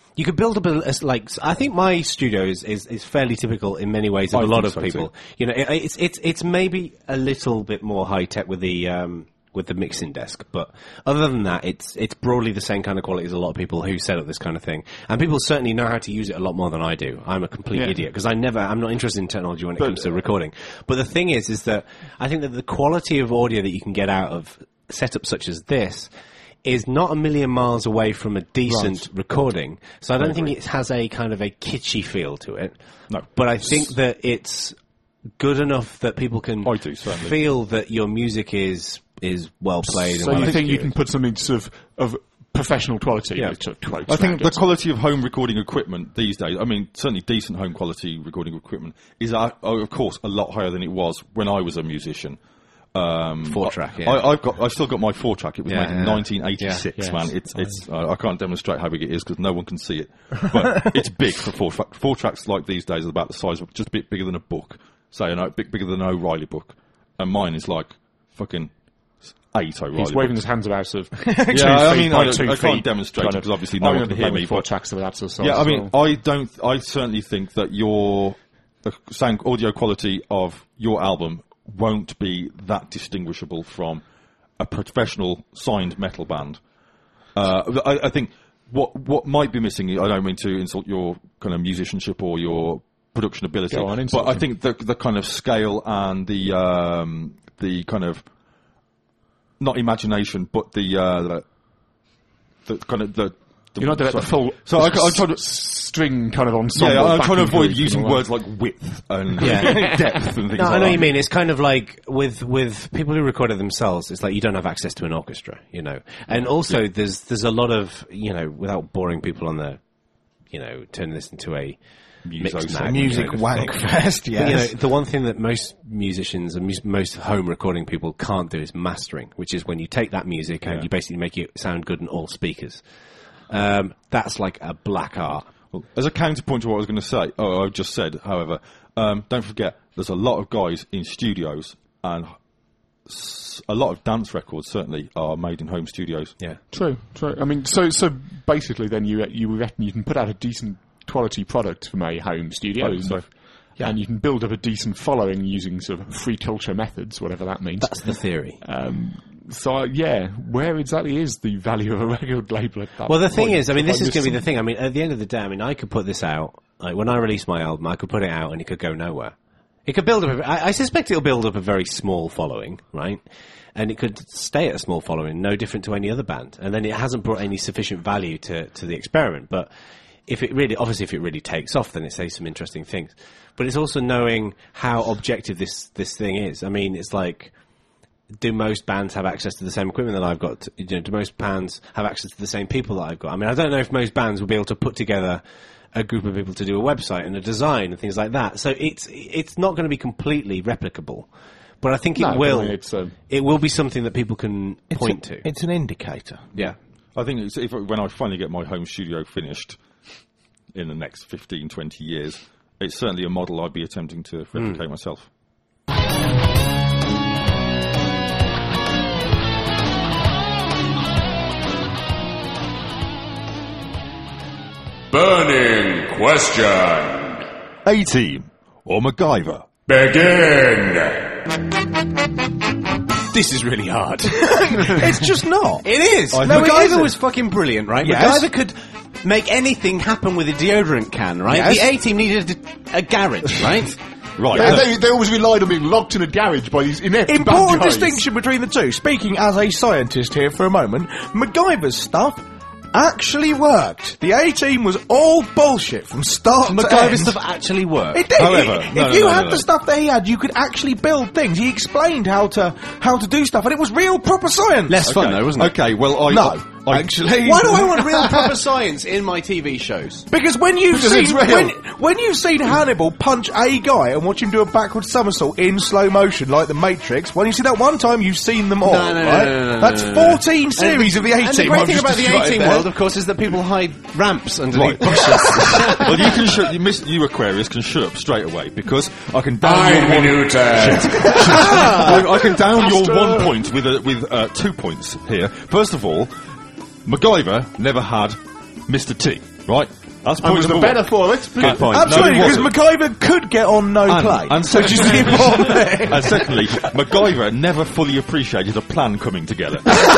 you could build up a, a like. I think my studio is, is, is fairly typical in many ways of I a lot think of so people. too. You know, it, it's it's it's maybe a little bit more high tech with the um, with the mixing desk, but other than that, it's it's broadly the same kind of quality as a lot of people who set up this kind of thing. And people certainly know how to use it a lot more than I do. I'm a complete Yeah. idiot because I never, I'm not interested in technology when it But, comes to recording. But the thing is, is that I think that the quality of audio that you can get out of setups such as this is not a million miles away from a decent recording. So I don't think it has a kind of a kitschy feel to it. No. But I think that it's good enough that people can I do, certainly. feel that your music is is well played. So and well you think you executed. can put something sort of, of professional quality? Yeah. With sort of quotes I think around the it? quality of home recording equipment these days, I mean, certainly decent home quality recording equipment, is, uh, of course, a lot higher than it was when I was a musician. Um, Four track, yeah. I, I've got, I've still got my four track. It was Yeah, made in yeah. nineteen eighty-six, Yeah, man. yes. It's, it's, uh, I can't demonstrate how big it is because no one can see it. But it's big for four track. Four tracks like these days are about the size of, just a bit bigger than a book. Say, a bit bigger than an O'Reilly book. And mine is like fucking eight O'Reilly He's waving books. his hands about sort of two Yeah, I feet mean, by I, two I can't feet, demonstrate kind it of. because obviously no I one remember can hear playing me. four But tracks of that sort of size yeah, I as mean, well. I don't. I certainly think that your the sound audio quality of your album won't be that distinguishable from a professional signed metal band. Uh, I, I think what what might be missing. I don't mean to insult your kind of musicianship or your production ability, Go on, but insult I him. think the the kind of scale and the um, the kind of not imagination, but the uh, the, the kind of the. the You're not doing sorry. the full So I, I'm trying to. string kind of ensemble. Yeah, I'm trying to backing avoid group using and all words like width and Yeah. depth and things No, like I know that. what you mean. It's kind of like with with people who record it themselves. It's like you don't have access to an orchestra, you know. And also, there's there's a lot of you know, without boring people on the, you know, turning this into a mixed Muso mag Music kind of wank thing. fest, But, you know, yes. the one thing that most musicians and mus- most home recording people can't do is mastering, which is when you take that music and Yeah. you basically make it sound good in all speakers. Um, that's like a black art. Well, as a counterpoint to what I was going to say, oh, I just said, however, um, don't forget, there's a lot of guys in studios, and s- a lot of dance records certainly are made in home studios. Yeah. True, true. I mean, so so basically, then you you reckon you can put out a decent quality product from a home studio, I think so. and, and you can build up a decent following using sort of free culture methods, whatever that means. That's the theory. Um, so uh, yeah, where exactly is the value of a record label at that Well, the thing point? is, I mean, this If is going to be missed the thing. I mean, at the end of the day, I mean, I could put this out, like, when I release my album, I could put it out and it could go nowhere. It could build up, a, I, I suspect it'll build up a very small following, right? And it could stay at a small following, no different to any other band. And then it hasn't brought any sufficient value to, to the experiment. But if it really, obviously if it really takes off, then it says some interesting things. But it's also knowing how objective this, this thing is. I mean, it's like, do most bands have access to the same equipment that I've got? You know, do most bands have access to the same people that I've got? I mean, I don't know if most bands will be able to put together a group of people to do a website and a design and things like that. So it's it's not going to be completely replicable, but I think it No, but will. I mean, it's, um, it will be something that people can It's point a- to. It's an indicator. Yeah. I think it's, if, when I finally get my home studio finished in the next fifteen, twenty years, it's certainly a model I'd be attempting to replicate myself. Burning question. A-Team or MacGyver? Begin. This is really hard. It's just not. It is. I no, think- MacGyver was fucking brilliant, right? Yes. MacGyver could make anything happen with a deodorant can, right? Yes. The A-Team needed a, a garage, right? Right. Yeah, uh, they, they always relied on being locked in a garage by these inept bad Important guys. distinction between the two. Speaking as a scientist here for a moment, MacGyver's stuff actually worked. The A-Team was all bullshit from start to MacGyver end. stuff actually worked. It did. However, if no, you no, no, had no, the no. stuff that he had, you could actually build things. He explained how to how to do stuff, and it was real proper science. Less fun okay. though, wasn't it? Okay, well, I... No, I, actually. Why do I want real proper science in my T V shows? Because when you've Because seen it's real. when, when you've seen Hannibal punch a guy and watch him do a backward somersault in slow motion like the Matrix, when you see that one time, you've seen them all. No, no, no, right? no, no, no, That's no, no. fourteen series of the A-Team. And the great I've thing just about the described A-Team there. world, of course, is that people hide ramps underneath Right. bushes. well, you can shut... You, miss, you Aquarius can shut up straight away, because I can down Nine your one... minutes. I, I can down your one point with a, with uh, two points here. First of all, MacGyver never had Mister T, right? That's and point was the number better one. for it. Good point. Absolutely, No, it because wasn't. MacGyver could get on no And, play. and which is the secondly, important thing. and secondly, MacGyver never fully appreciated a plan coming together.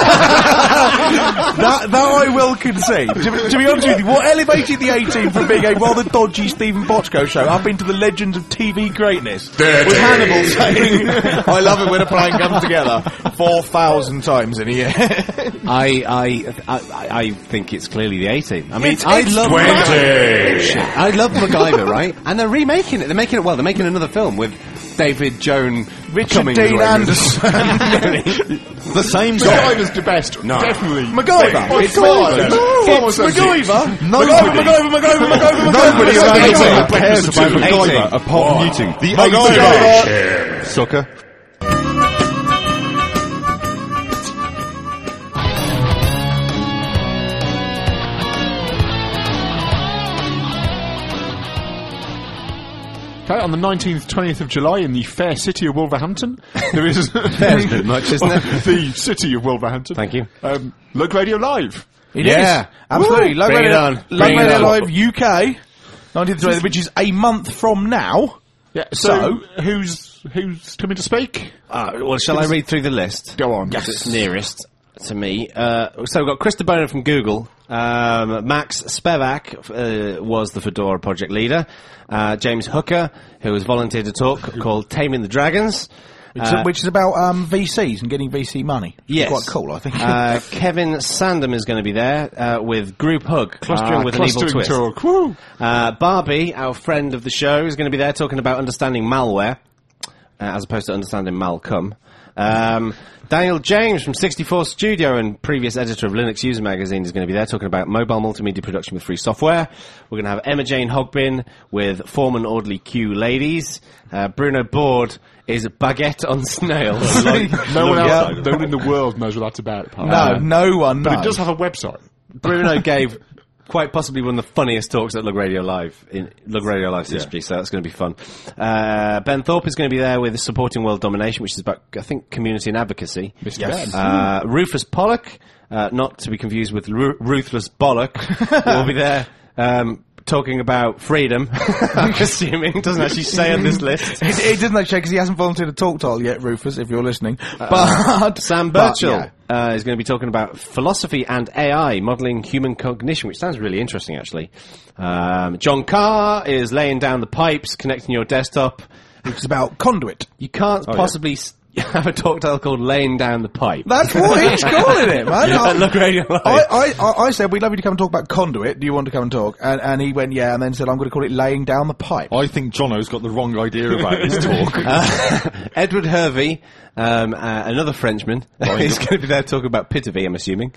that, that I will concede. To, be- to be honest with you, what elevated the A-Team from being a rather dodgy Stephen Bochco show up into the legends of T V greatness Dirty. was Hannibal saying, I love it when a plan comes together four thousand times in a year. I, I, I, I think it's clearly the A-Team. I mean, It's- I it's love twenty. I love MacGyver, right? And they're remaking it. They're making it well. They're making another film with David Joan Richard Cummings Dean away. Anderson. The same sort. MacGyver's the best. No. Definitely. MacGyver. By It's far MacGyver. the It's best. MacGyver. Nobody- MacGyver, MacGyver, MacGyver, MacGyver, Nobody MacGyver, around the MacGyver. table cares about eighteen. MacGyver apart from you two. The MacGyver. A-Team. Sucker. Okay, on the nineteenth, twentieth of July in the fair city of Wolverhampton, there is Fair's a bit much, isn't it? the city of Wolverhampton. Thank you. Um, Look Radio Live. It Yeah. is. Absolutely. Woo. Love Bring it Radio, on. Love Bring it Radio on. Live U K, nineteenth, twentieth, which is a month from now. Yeah. So, who's who's coming to speak? Uh, well, shall I read through the list? Go on. Yes. It's nearest to me. Uh, so we've got Chris de Bono from Google. Um, Max Spevak uh, was the Fedora project leader. Uh, James Hooker, who has volunteered to talk, called Taming the Dragons. Which, Uh, which is about um, V Cs and getting V C money. Yes. Quite cool, I think. Uh, Kevin Sandham is going to be there uh, with Group Hug, clustering Ah, with an evil clustering twist. talk. Woo. Uh, Barbie, our friend of the show, is going to be there talking about understanding malware, uh, as opposed to understanding Malcolm. Um, Daniel James from sixty-four Studio and previous editor of Linux User Magazine is going to be there talking about mobile multimedia production with free software. We're going to have Emma Jane Hogbin with Foreman Audley Q Ladies. Uh, Bruno Board is Baguette on Snails. No one Yeah. else, no one in the world knows what that's about. apart no, from- no one knows. But it does have a website. Bruno gave quite possibly one of the funniest talks at Lug Radio Live in Lug Radio Live's history, so that's going to be fun. Uh, Ben Thorpe is going to be there with Supporting World Domination, which is about, I think, community and advocacy. Mister Ben. Uh, Rufus Pollock, uh, not to be confused with Ru- Ruthless Bollock, will be there um, talking about freedom, I'm assuming. Doesn't actually say on this list. It, it doesn't actually, because he hasn't volunteered a talk title yet, Rufus, if you're listening. But Sam but, Birchall yeah. uh, is going to be talking about philosophy and A I, modelling human cognition, which sounds really interesting, actually. Um, John Carr is laying down the pipes, connecting your desktop. It's about conduit. You can't Oh, possibly s- have a talk title called Laying Down the Pipe. That's what he's calling it, man. Yeah, I- Look Radio Live. I, I, I, I said, we'd love you to come and talk about conduit. Do you want to come and talk? And, and he went, yeah, and then said, I'm going to call it laying down the pipe. I think Jono's got the wrong idea about this talk. Edward Hervey, um, uh, another Frenchman, is going to be there talking about Pitavy, I'm assuming.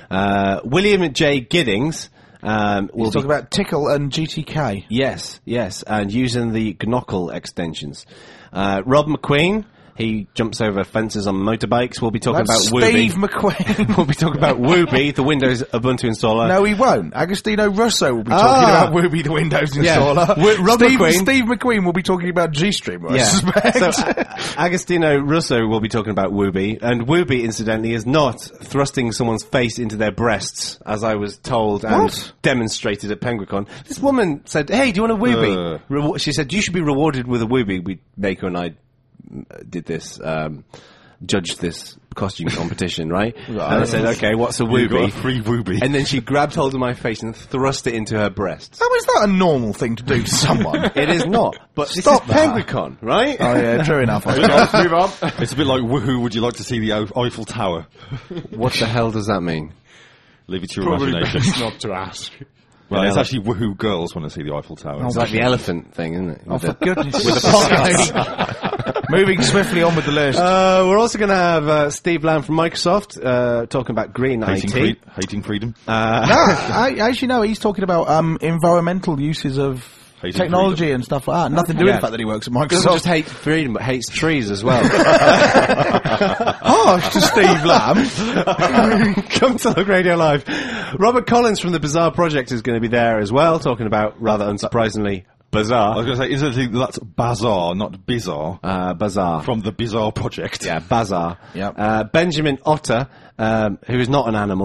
Uh, William J. Giddings um, will We'll be talk about Tickle and G T K. Yes, yes, and using the Gnockle extensions. Uh, Rob McQueen, he jumps over fences on motorbikes. We'll be talking That's about Steve Wooby. McQueen. We'll be talking about Wooby, the Windows Ubuntu installer. No, he won't. Agostino Russo will be Ah. talking about Wooby, the Windows Yeah. installer. Wi- Rob Steve, McQueen- Steve McQueen will be talking about GStream, I Yeah. suspect. So, uh, Agostino Russo will be talking about Wooby, and Wooby, incidentally, is not thrusting someone's face into their breasts, as I was told and What? demonstrated at Penguicon. This woman said, "Hey, do you want a Wooby?" Uh. Rewa- she said, "You should be rewarded with a Wooby." We, Baker and I uh, did this, um, judged this costume competition, right? And I said, "Okay, what's a You got Wooby?" a free Wooby. And then she grabbed hold of my face and thrust it into her breasts. How is that a normal thing to do to someone? It is not, but this Stop is that. Penguicon, right? Oh yeah, true enough. I Move guess. on, move on. It's a bit like, woohoo, would you like to see the Eif- Eiffel Tower? What the hell does that mean? Leave it to your Probably imagination. best not to ask. Well, Yeah, it's like- actually woohoo girls want to see the Eiffel Tower. It's like the elephant thing, isn't it? Oh, With for the- goodness with the sake. pockets. Moving swiftly on with the list. Uh, we're also going to have uh, Steve Lamb from Microsoft uh, talking about green hating, I T. free- hating freedom. no, I, actually, no, he's talking about um, environmental uses of Hating technology freedom. and stuff like that. Nothing to do with Yeah. the fact that he works at Doesn't Microsoft. just hate freedom, but hates trees as well. Harsh to Steve Lamb. Come to Look Radio Live. Robert Collins from the Bazaar Project is going to be there as well, talking about, rather unsurprisingly, I was Bazaar. going to say, incidentally, that's Bazaar, not Bizarre, Uh, Bazaar. from the Bizarre Project. Yeah, Bazaar. Yep. Uh, Benjamin Otter, um, who is not an animal,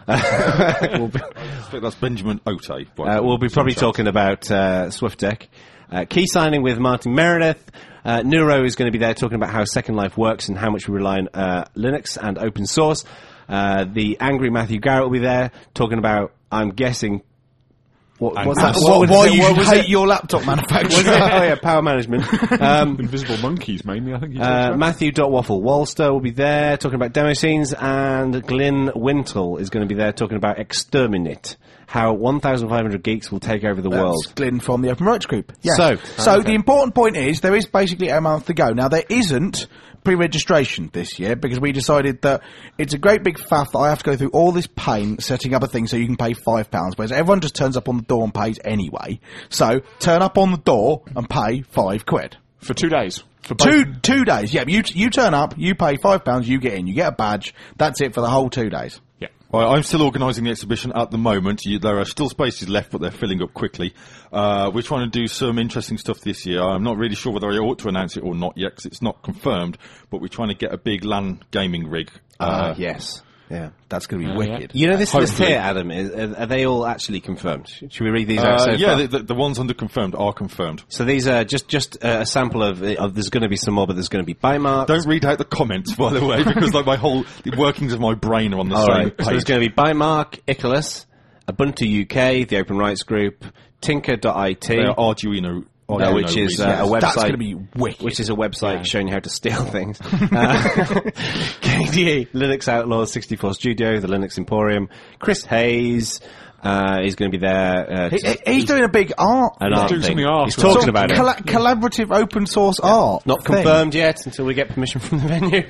we'll be, I think that's Benjamin Ote. uh, we'll be probably talking about uh, SwiftDeck. Uh, key signing with Martin Meredith. Uh, Neuro is going to be there talking about how Second Life works and how much we rely on uh, Linux and open source. Uh, the angry Matthew Garrett will be there talking about, I'm guessing, what, what's that? What, was why it? you What was hate it? your laptop Was manufacturer? it? Oh yeah, power management. Um, Invisible Monkeys, mainly, I think. He talks uh, about. Matthew Waffle Walster will be there talking about demo scenes, and Glyn Wintle is going to be there talking about Exterminate, how one thousand five hundred geeks will take over the world. That's Glyn from the Open Rights Group. Yes. So- so okay. the important point is there is basically a month to go. Now there isn't pre-registration this year because we decided that it's a great big faff that I have to go through all this pain setting up a thing so you can pay five pounds, whereas everyone just turns up on the door and pays anyway. So turn up on the door and pay five quid. For two days. For both. Two two days. Yeah, you you turn up, you pay five pounds, you get in, you get a badge. That's it for the whole two days. Yeah. Well, I'm still organising the exhibition at the moment. You, there are still spaces left, but they're filling up quickly. Uh, we're trying to do some interesting stuff this year. I'm not really sure whether I ought to announce it or not yet, because it's not confirmed, but we're trying to get a big LAN gaming rig. Uh, yes. Yeah, that's going to be Uh, wicked. You know, this list Hopefully. here, Adam, is, are, are they all actually confirmed? Should we read these Uh, out so yeah, far? the, the, the ones under confirmed are confirmed. So these are just just uh, a sample of, of. There's going to be some more, but there's going to be Bymark. Don't read out the comments, by the way, because like my whole the workings of my brain are on the All same right. page. So there's going to be Bymark, Icarus, Ubuntu U K, the Open Rights Group, Tinker dot I T, They are Arduino, uh, Arduino which is uh, reasons. a website. That's going to be wicked. Which is a website showing you how to steal things. Uh, K D E, Linux Outlaws sixty-four Studio, the Linux Emporium. Chris Hayes uh, is going to be there. Uh, He- to- he- he's doing a big art. an art doing thing. something art He's with it. talking Sort of about it. colla- collaborative open source art. Not thing. confirmed yet until we get permission from the venue.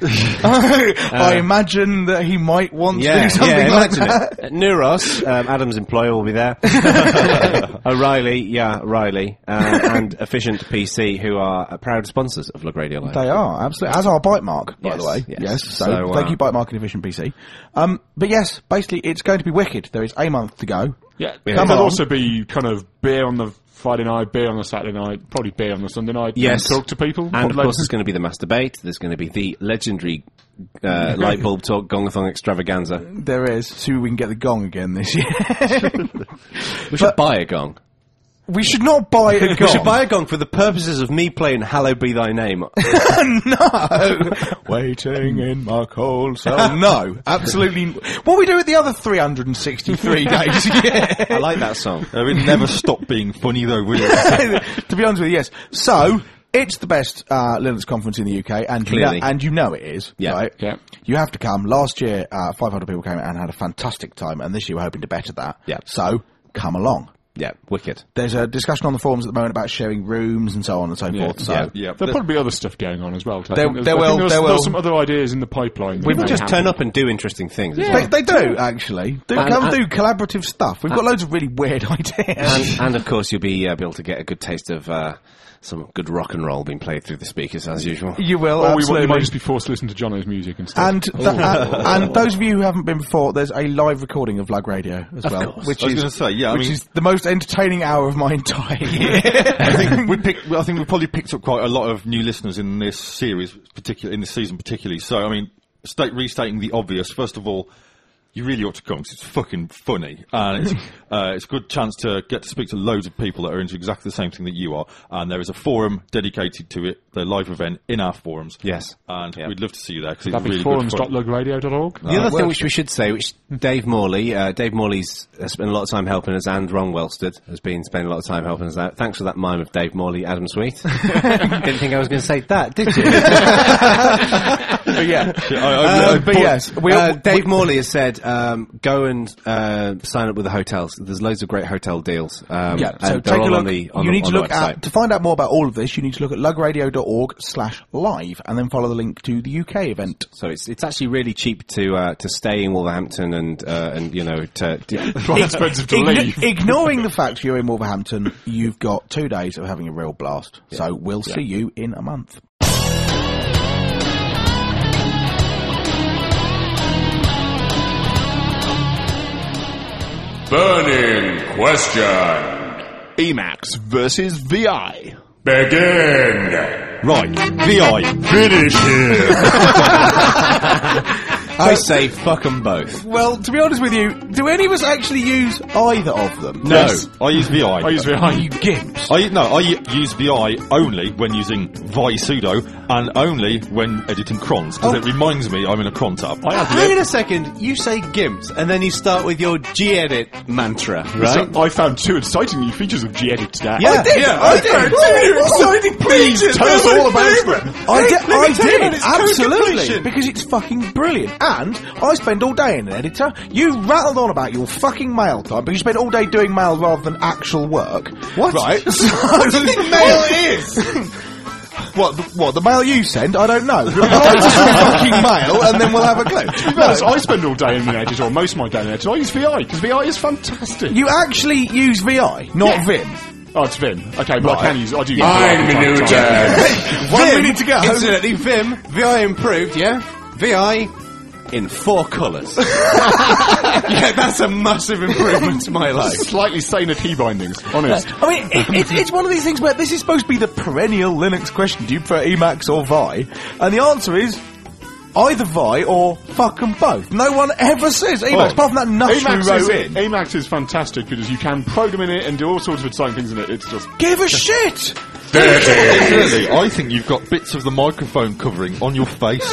I imagine that he might want to Yeah, do something yeah, like imagine that. it. Uh, Neuros, um, Adam's employer, will be there. O'Reilly, yeah, Riley, uh, and Efficient P C, who are uh, proud sponsors of Lug Radio Live. They are, absolutely. As are Bytemark, by Yes, the way. yes. Yes. So, So, thank uh, you, Bytemark and Efficient P C. Um, but yes, basically, it's going to be wicked. There is a month to go. Yeah. Come There'll on. also be kind of beer on the Friday night, beer on the Saturday night, probably beer on the Sunday night. Yes. And talk to people. And of Probably- course, there's going to be the Mass Debate. There's going to be the legendary uh, light bulb talk gongathon extravaganza. There is. See if we can get the gong again this year. We should buy a gong. we should not buy a gong. We should buy a gong for the purposes of me playing "Hallowed Be Thy Name." No! Waiting in my cold cell. No, absolutely. n- What we do at the other three hundred sixty-three days. Yeah. I like that song. Uh, it never stop being funny, though, will it? To be honest with you, yes. So, it's the best uh, Linux conference in the U K, and you, know, Clearly. and you know it is. Yeah. Right? Yeah. You have to come. Last year, uh, five hundred people came and had a fantastic time, and this year we're hoping to better that. Yeah. So, come along. Yeah, wicked. There's a discussion on the forums at the moment about sharing rooms and so on and so Yeah. forth. So, Yeah, yeah. There'll probably be other stuff going on as well. 'cause I There- think there's- there I think will- there's- there there's will. some other ideas in the pipeline. that We may will just happen. turn up and do interesting things. as They, well. they do, actually. Do And- come and- do collaborative stuff. We've got loads of really weird ideas. And, and of course, you'll be uh, able to get a good taste of uh, some good rock and roll being played through the speakers as usual. you will, Or we, absolutely. we might just be forced to listen to Jono's music instead. And, th- and and those of you who haven't been before, there's a live recording of Lug Radio as well, course. which I was is gonna say, yeah, I which mean- is the most entertaining hour of my entire year. I think we picked. I think we probably picked up quite a lot of new listeners in this series, particularly in this season, particularly. So, I mean, state, restating the obvious. First of all, you really ought to come 'cause it's fucking funny, and it's, uh, it's a good chance to get to speak to loads of people that are into exactly the same thing that you are. And there is a forum dedicated to it, the live event in our forums. Yes. and Yeah. we'd love to see you there because it's That'd be really forums good dot fun. lug radio dot org. The other well, thing which we should say, which Dave Morley, uh, Dave Morley's uh, spent a lot of time helping us, and Ron Wellstead has been spending a lot of time helping us out. Thanks for that mime of Dave Morley, Adam Sweet. Didn't think I was going to say that, did you? but yeah, Yeah, I- I- Um, I but bought- yes, we, uh, we- Dave Morley has said, um, go and uh, sign up with the hotels. There's loads of great hotel deals. Um, yeah. So and they're take a all look. on the, on you the, need on to the look website. at to find out more about all of this. You need to look at lugradio dot org slash live, and then follow the link to the U K event. So it's it's actually really cheap to uh, to stay in Wolverhampton and uh, and you know to, to Quite expensive to Ign- leave. ignoring the fact you're in Wolverhampton, you've got two days of having a real blast. So we'll see you in a month. Burning question. Emacs versus V I. Begin. Right, V I. Finish him. I say fuck them both. Well, to be honest with you, do any of us actually use either of them? No, I use V I. I use V I. You gimps. I, no, I use V I only when using Vi sudo and only when editing crons because Oh. it reminds me I'm in a cron tab. I have Hang on a second, you say gimps, and then you start with your gedit mantra, right? So I found two exciting new features of gedit today. Yeah, I did. yeah, I did. Exciting, please tell us all about them. I, did, let me I tell you about did, its code absolutely, completion. because it's fucking brilliant. And I spend all day in an editor. You rattled on about your fucking mail time, because you spend all day doing mail rather than actual work. What? Right. So, what do you think mail is? What, the, what, the mail you send? I don't know. Reply to some fucking mail, and then we'll have a clue. To be honest, I spend all day in an editor, or most of my day in an editor. I use V I, because V I is fantastic. You actually use V I, not Vim. Oh, it's Vim. Okay, but I can use I do use Nine V I. minutes. One Vim, minute to go. Incidentally, Vim, V I improved, yeah? V I in four colours. Yeah, that's a massive improvement to my life. Slightly saner key bindings, honest. I mean, it, it's, it's one of these things where this is supposed to be the perennial Linux question. Do you prefer Emacs or Vi? And the answer is either Vi or fuck them both. No one ever says Emacs, Oh. apart from that nutter who Emacs wrote is, in. Emacs is fantastic because you can program in it and do all sorts of exciting things in it. It's just Give a shit! Really, I think you've got bits of the microphone covering on your face.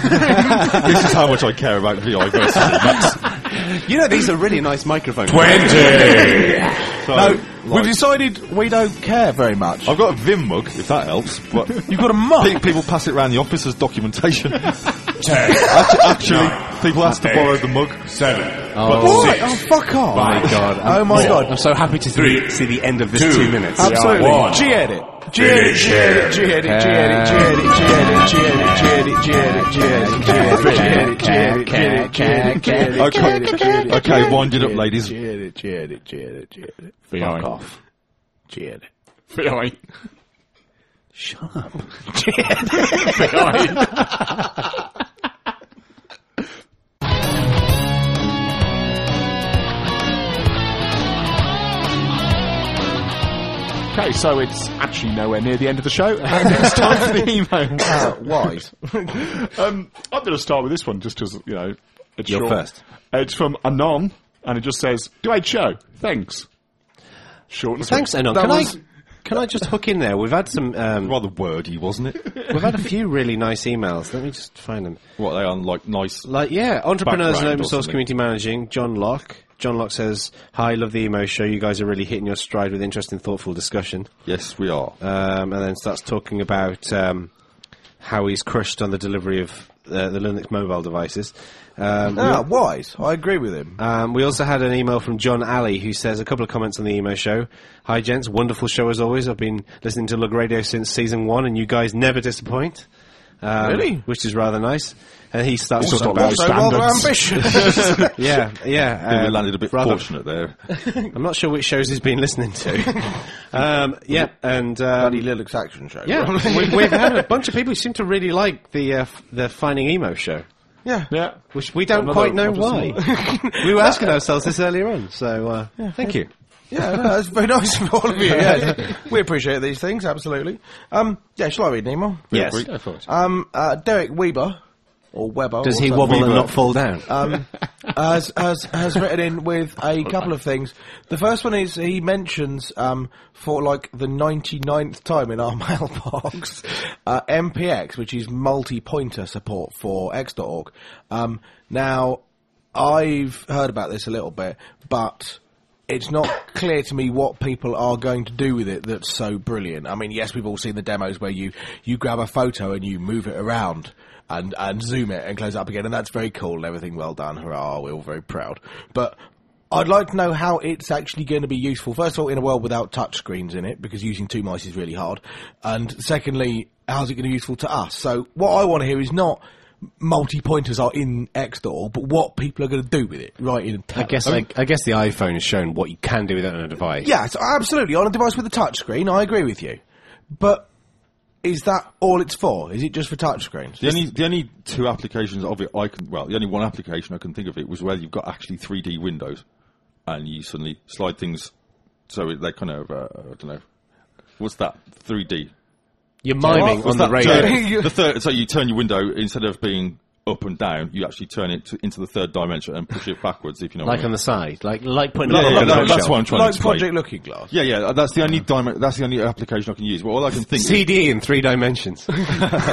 This is how much I care about V I versus Emacs. You know, these are really nice microphones. Twenty. So, No, like, we've decided we don't care very much. I've got a Vim mug, if that helps, but You've got a mug. pe- people pass it around the office as documentation. Ten. Actu- Actually, people ask to borrow the mug. Seven. What? Oh, fuck off. Oh my god. Oh my Four. I'm god. so happy to Three. see the end of this Two. two minutes. Absolutely. One. G-edit. G-edit, G-edit, G-edit, G-edit, G-edit, G-edit, G-edit, G-edit, G-edit, G-edit, G-edit, G-edit, G-edit, G-edit, Okay, okay, wind it up, ladies. G-edit, G-edit, G-edit, G-edit. V I. Fuck off. G-edit. V I. Shut up. V I. Okay, so it's actually nowhere near the end of the show, and it's time for the email. Uh, wise. um, I'm going to start with this one, just because, you know, it's You're short. first. Uh, It's from Anon, and it just says, "Great show, thanks." Short and Thanks, sweet. Anon. That Can was- I can I just hook in there? We've had some um, Rather wordy, wasn't it? we've had a few really nice emails. Let me just find them. What, they are like nice... Like, yeah, entrepreneurs and Background open or source something. community managing, John Locke. John Locke says, "Hi, love the emo show. You guys are really hitting your stride with interesting, thoughtful discussion." Yes, we are. Um, and then starts talking about um, how he's crushed on the delivery of uh, the Linux mobile devices. Um, we, Ah, wise. I agree with him. um, we also had an email from John Alley who says a couple of comments on the emo show. "Hi, gents. Wonderful show as always. I've been listening to Lug Radio since season one, and you guys never disappoint." Um, Really? Which is rather nice. And he starts Also talking about... also rather standards. ambitious. Yeah, yeah. I think we um, landed a bit rather- fortunate there. I'm not sure which shows he's been listening to. um, yeah, and... Um, Bloody Linux action show. yeah, we, we've had a bunch of people who seem to really like the uh, f- the Finding Emo show, Yeah. Yeah. which we don't Another- quite know another why. We were asking ourselves this earlier on, so uh, thank you. Yeah, no, that's very nice of all of you. Yeah, we appreciate these things, absolutely. Um, yeah, shall I read an email? Yes. Go for it. Um, uh, Derek Weber, or Weber. Does or he something. wobble and Weaver. not fall down? um, has, has, has written in with a couple of things. The first one is he mentions, um, for like the ninety-ninth time in our mailbox, uh, M P X, which is multi-pointer support for X dot org. Um, now, I've heard about this a little bit, but it's not clear to me what people are going to do with it that's so brilliant. I mean, yes, we've all seen the demos where you, you grab a photo and you move it around and, and zoom it and close it up again, and that's very cool and everything well done. Hurrah, we're all very proud. But I'd like to know how it's actually going to be useful. First of all, in a world without touchscreens in it, because using two mice is really hard. And secondly, how's it going to be useful to us? So what I want to hear is not multi-pointers are in X dot org, but what people are going to do with it, right in I guess I, I guess the iPhone has shown what you can do with it on a device. Yeah, so absolutely. On a device with a touchscreen, I agree with you. But is that all it's for? Is it just for touchscreens? The only the only two applications of it I can well the only one application I can think of it was where you've got actually three D windows, and you suddenly slide things so it, they kind of uh, I don't know what's that three D. You're miming What's on the that radio. term? The third, so you turn your window instead of being up and down, you actually turn it to, into the third dimension and push it backwards, if you know Like what I on mean. the side, like like putting Yeah, it yeah, on that- the that's shelf. what I'm trying Like to explain. Project Looking Glass. Yeah, yeah, that's the only dim- that's the only application I can use. But all I can think C is, D in three dimensions. that's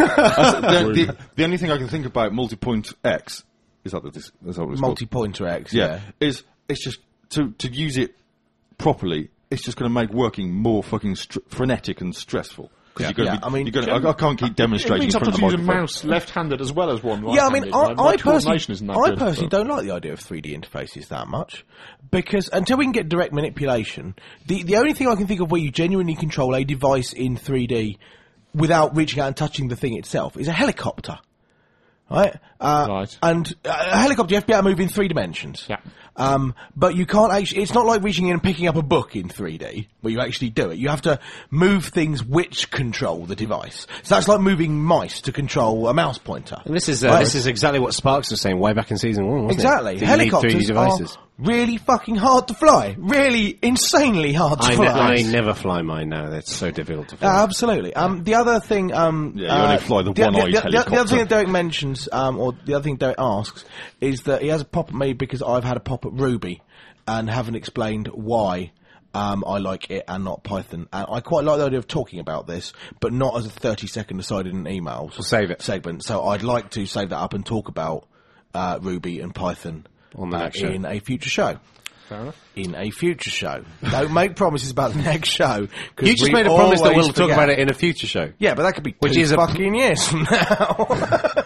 the, the, the only thing I can think about multi-point X is that the, is that what it's called? Multi-pointer X. Yeah, Yeah. is it's just to to use it properly. It's just going to make working more fucking str- frenetic and stressful. Because you're going Yeah, to I be, mean, you're gonna, I, I can't keep It demonstrating means in I have front to of use the a microphone. mouse left-handed as well as one Yeah, I mean, right-handed. I, My- my I personally, coordination isn't that I good, personally but- don't like the idea of three D interfaces that much because until we can get direct manipulation, the the only thing I can think of where you genuinely control a device in three D without reaching out and touching the thing itself is a helicopter, right? Uh, Right. And uh, a helicopter, you have to be able to move in three dimensions. Yeah. Um, but you can't actually, it's not like reaching in and picking up a book in three D, where you actually do it. You have to move things which control the device. So that's like moving mice to control a mouse pointer. And this is uh, Right. this is exactly what Sparks was saying way back in season one, wasn't Exactly. it? That you need Helicopters three D devices. are really fucking hard to fly. Really insanely hard to I, fly. ne- I never fly mine now. That's so difficult to fly. Uh, absolutely. Um, the other thing, um, Yeah, you only uh, fly the the, one-eyed the, the, the other helicopter. thing that Derek mentions, um, or the other thing Derek asks, is that he has a pop at me because I've had a pop at Ruby, and haven't explained why. Um, I like it and not Python. And I quite like the idea of talking about this, but not as a thirty second aside in an email We'll save it. segment. So I'd like to save that up and talk about uh, Ruby and Python On the uh, next show. in a future show. Fair enough. In a future show. Don't make promises about the next show. 'cause You just we made a promise that always we'll talk forget. about it in a future show. Yeah, but that could be Which two is a- fucking years from now.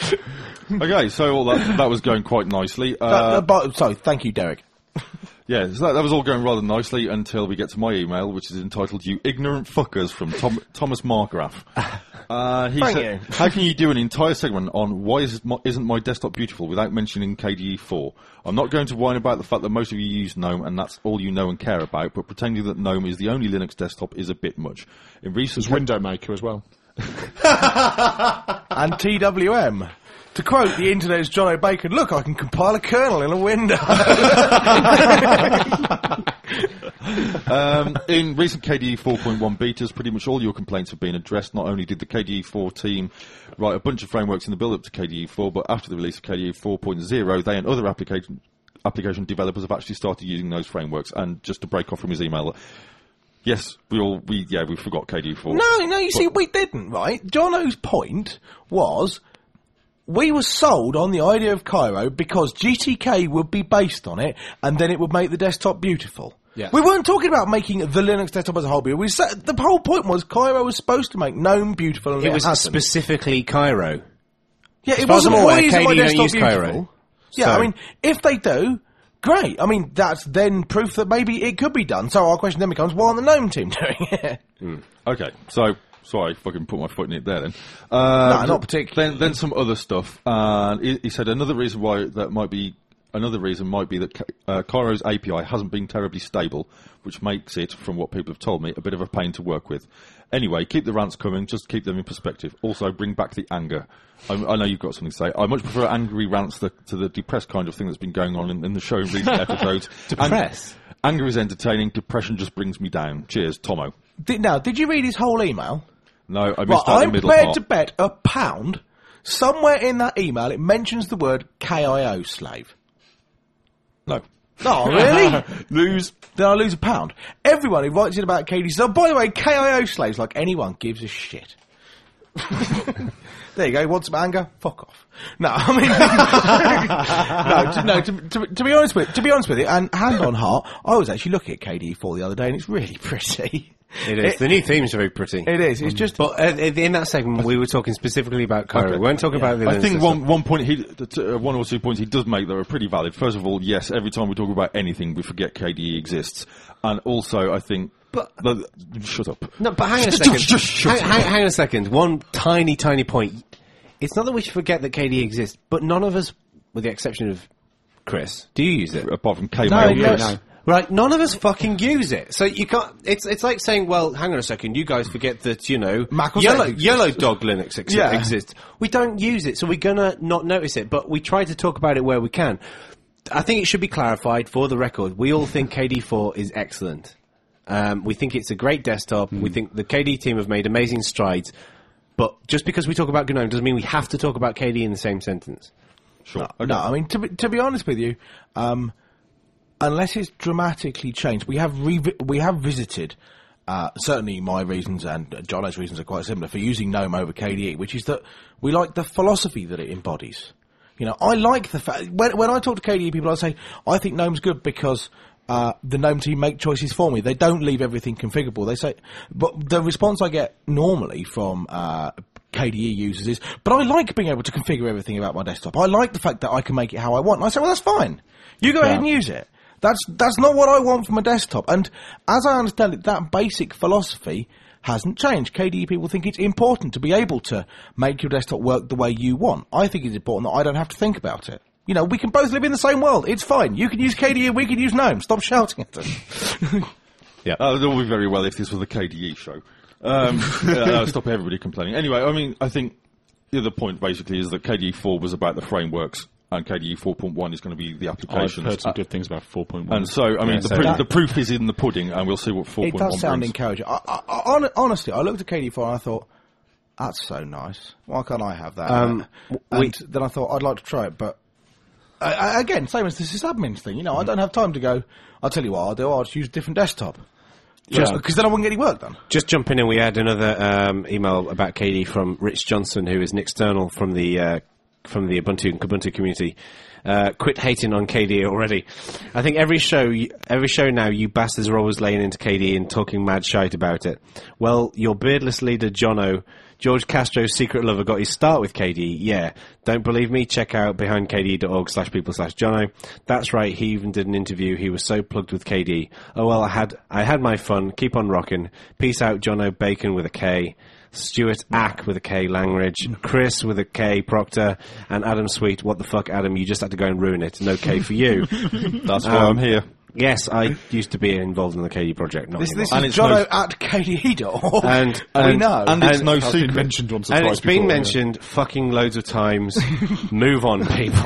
Okay, so all that that was going quite nicely. Uh, Uh, but, sorry, thank you, Derek. yeah, so that, that was all going rather nicely until we get to my email, which is entitled "You Ignorant Fuckers" from Tom, Thomas Margraf. Uh, he Thank said, you. "How can you do an entire segment on why is my, isn't my desktop beautiful without mentioning K D E four? I'm not going to whine about the fact that most of you use GNOME and that's all you know and care about, but pretending that GNOME is the only Linux desktop is a bit much. In recent There's Window Maker as well. And T W M. To quote the internet's John O'Bacon, look, I can compile a kernel in a window. Um, in recent K D E four point one betas, pretty much all your complaints have been addressed. Not only did the K D E four team write a bunch of frameworks in the build-up to K D E four, but after the release of K D E four point oh, they and other application application developers have actually started using those frameworks. And just to break off from his email, yes, we all, we yeah, we forgot K D E four. No, no, you see, we didn't, right? Jono's point was we were sold on the idea of Cairo because G T K would be based on it and then it would make the desktop beautiful. Yeah. We weren't talking about making the Linux desktop as a whole. We said, the whole point was Cairo was supposed to make GNOME beautiful and It it, was hasn't. specifically Cairo. Yeah, as it far as wasn't I'm aware, why isn't K D my don't desktop use Cairo. beautiful? Yeah, So- I mean, if they do, great. I mean, that's then proof that maybe it could be done. So our question then becomes, why aren't the GNOME team doing it? Okay, so sorry, fucking put my foot in it there. Then, uh, No, not particularly. Then, then some other stuff. And he, he said another reason why that might be another reason might be that uh, Cairo's A P I hasn't been terribly stable, which makes it, from what people have told me, a bit of a pain to work with. Anyway, keep the rants coming. Just keep them in perspective. Also, bring back the anger. I, I know you've got something to say. I much prefer angry rants to, to the depressed kind of thing that's been going on in, in the show in recent episodes. Depressed? Ang- anger is entertaining. Depression just brings me down. Cheers, Tomo. Did, now, did you read his whole email? No, I Right, missed out the I'm middle prepared part. to bet a pound somewhere in that email it mentions the word K I O slave. No. Oh, really? Lose. Then I lose a pound. Everyone who writes in about K D says, oh, by the way, K I O slaves, like anyone gives a shit. There you go. Want some anger? Fuck off. No, I mean, no, to, no. To, to, to be honest with, to be honest with you, and hand on heart, I was actually looking at K D E four the other day, and it's really pretty. It is. It- the new themes are very pretty. It is. It's just. But uh, in that segment, we were talking specifically about Cairo. Okay. We weren't talking about the I Linux think system. one one point he uh, one or two points he does make that are pretty valid. First of all, yes, every time we talk about anything, we forget K D E exists, and also I think. But- No, shut up. No, but hang on a Just- second. just shut hang, up. hang, hang on a second. One tiny, tiny point. It's not that we should forget that K D E exists, but none of us, with the exception of Chris, do you use it? Apart from K No, Mail, no, Chris. no. Right, none of us fucking use it. So you can't, it's it's like saying, well, hang on a second, you guys forget that, you know, Mac O S Yellow, exists. Yellow Dog Linux ex- Yeah. exists. We don't use it, so we're gonna not notice it, but we try to talk about it where we can. I think it should be clarified, for the record, we all think K D four is excellent. Um, we think it's a great desktop, we think the K D team have made amazing strides, But just because we talk about GNOME doesn't mean we have to talk about K D E in the same sentence. Sure. No, no, I mean, to be, to be honest with you, um, unless it's dramatically changed, we have revi- we have visited, uh, certainly my reasons and Jono's reasons are quite similar for using GNOME over K D E, which is that we like the philosophy that it embodies. You know, I like the fact, when, when I talk to K D E people, I say, I think GNOME's good because uh, the GNOME team make choices for me. They don't leave everything configurable. They say, but the response I get normally from uh, K D E users is, but I like being able to configure everything about my desktop. I like the fact that I can make it how I want. And I say, well, that's fine. You go Yeah. ahead and use it. That's that's not what I want from a desktop. And as I understand it, that basic philosophy hasn't changed. K D E people think it's important to be able to make your desktop work the way you want. I think it's important that I don't have to think about it. You know, we can both live in the same world. It's fine. You can use K D E, we can use GNOME. Stop shouting at us. Yeah. Uh, that would be very well if this was a K D E show. Um, yeah, that'll stop everybody complaining. Anyway, I mean, I think the other point basically is that K D E four was about the frameworks, and K D E four point one is going to be the I've applications. heard some Uh, good things about four point one. and so, I mean, Yeah, the, so proof, that- the proof is in the pudding, and we'll see what four It point one does sound brings. encouraging. I, I, I, hon- honestly, I looked at K D E four and I thought, that's so nice. Why can't I have that? Um, and we- then I thought, I'd like to try it, but I, I, again, same as this admin thing. You know, I don't have time to go, I'll tell you what I'll do, I'll just use a different desktop. Just Yeah. because then I wouldn't get any work done. Just jumping in, we had another um, email about K D E from Rich Johnson, who is an external from the uh, from the Ubuntu and Kubuntu community. Uh, quit hating on K D E already. I think every show, you- every show now, you bastards are always laying into K D E and talking mad shite about it. Well, your beardless leader Jono, George Castro's secret lover, got his start with K D E. Yeah, don't believe me? Check out behindkde.org slash people slash Jono. That's right. He even did an interview. He was so plugged with K D E. Oh well, I had I had my fun. Keep on rocking. Peace out, Jono Bacon with a K. Stuart Ack with a K Langridge, Chris with a K Proctor, and Adam Sweet. What the fuck, Adam? You just had to go and ruin it. No K for you. That's why Um, I'm here. Yes, I used to be involved in the K D E project. Not This, anymore. this And is it's Jono no- at K D E dot org. And- we and- know. And it's And- no That's been secret. mentioned once or and twice it's been before, yeah. mentioned fucking loads of times. Move on, people.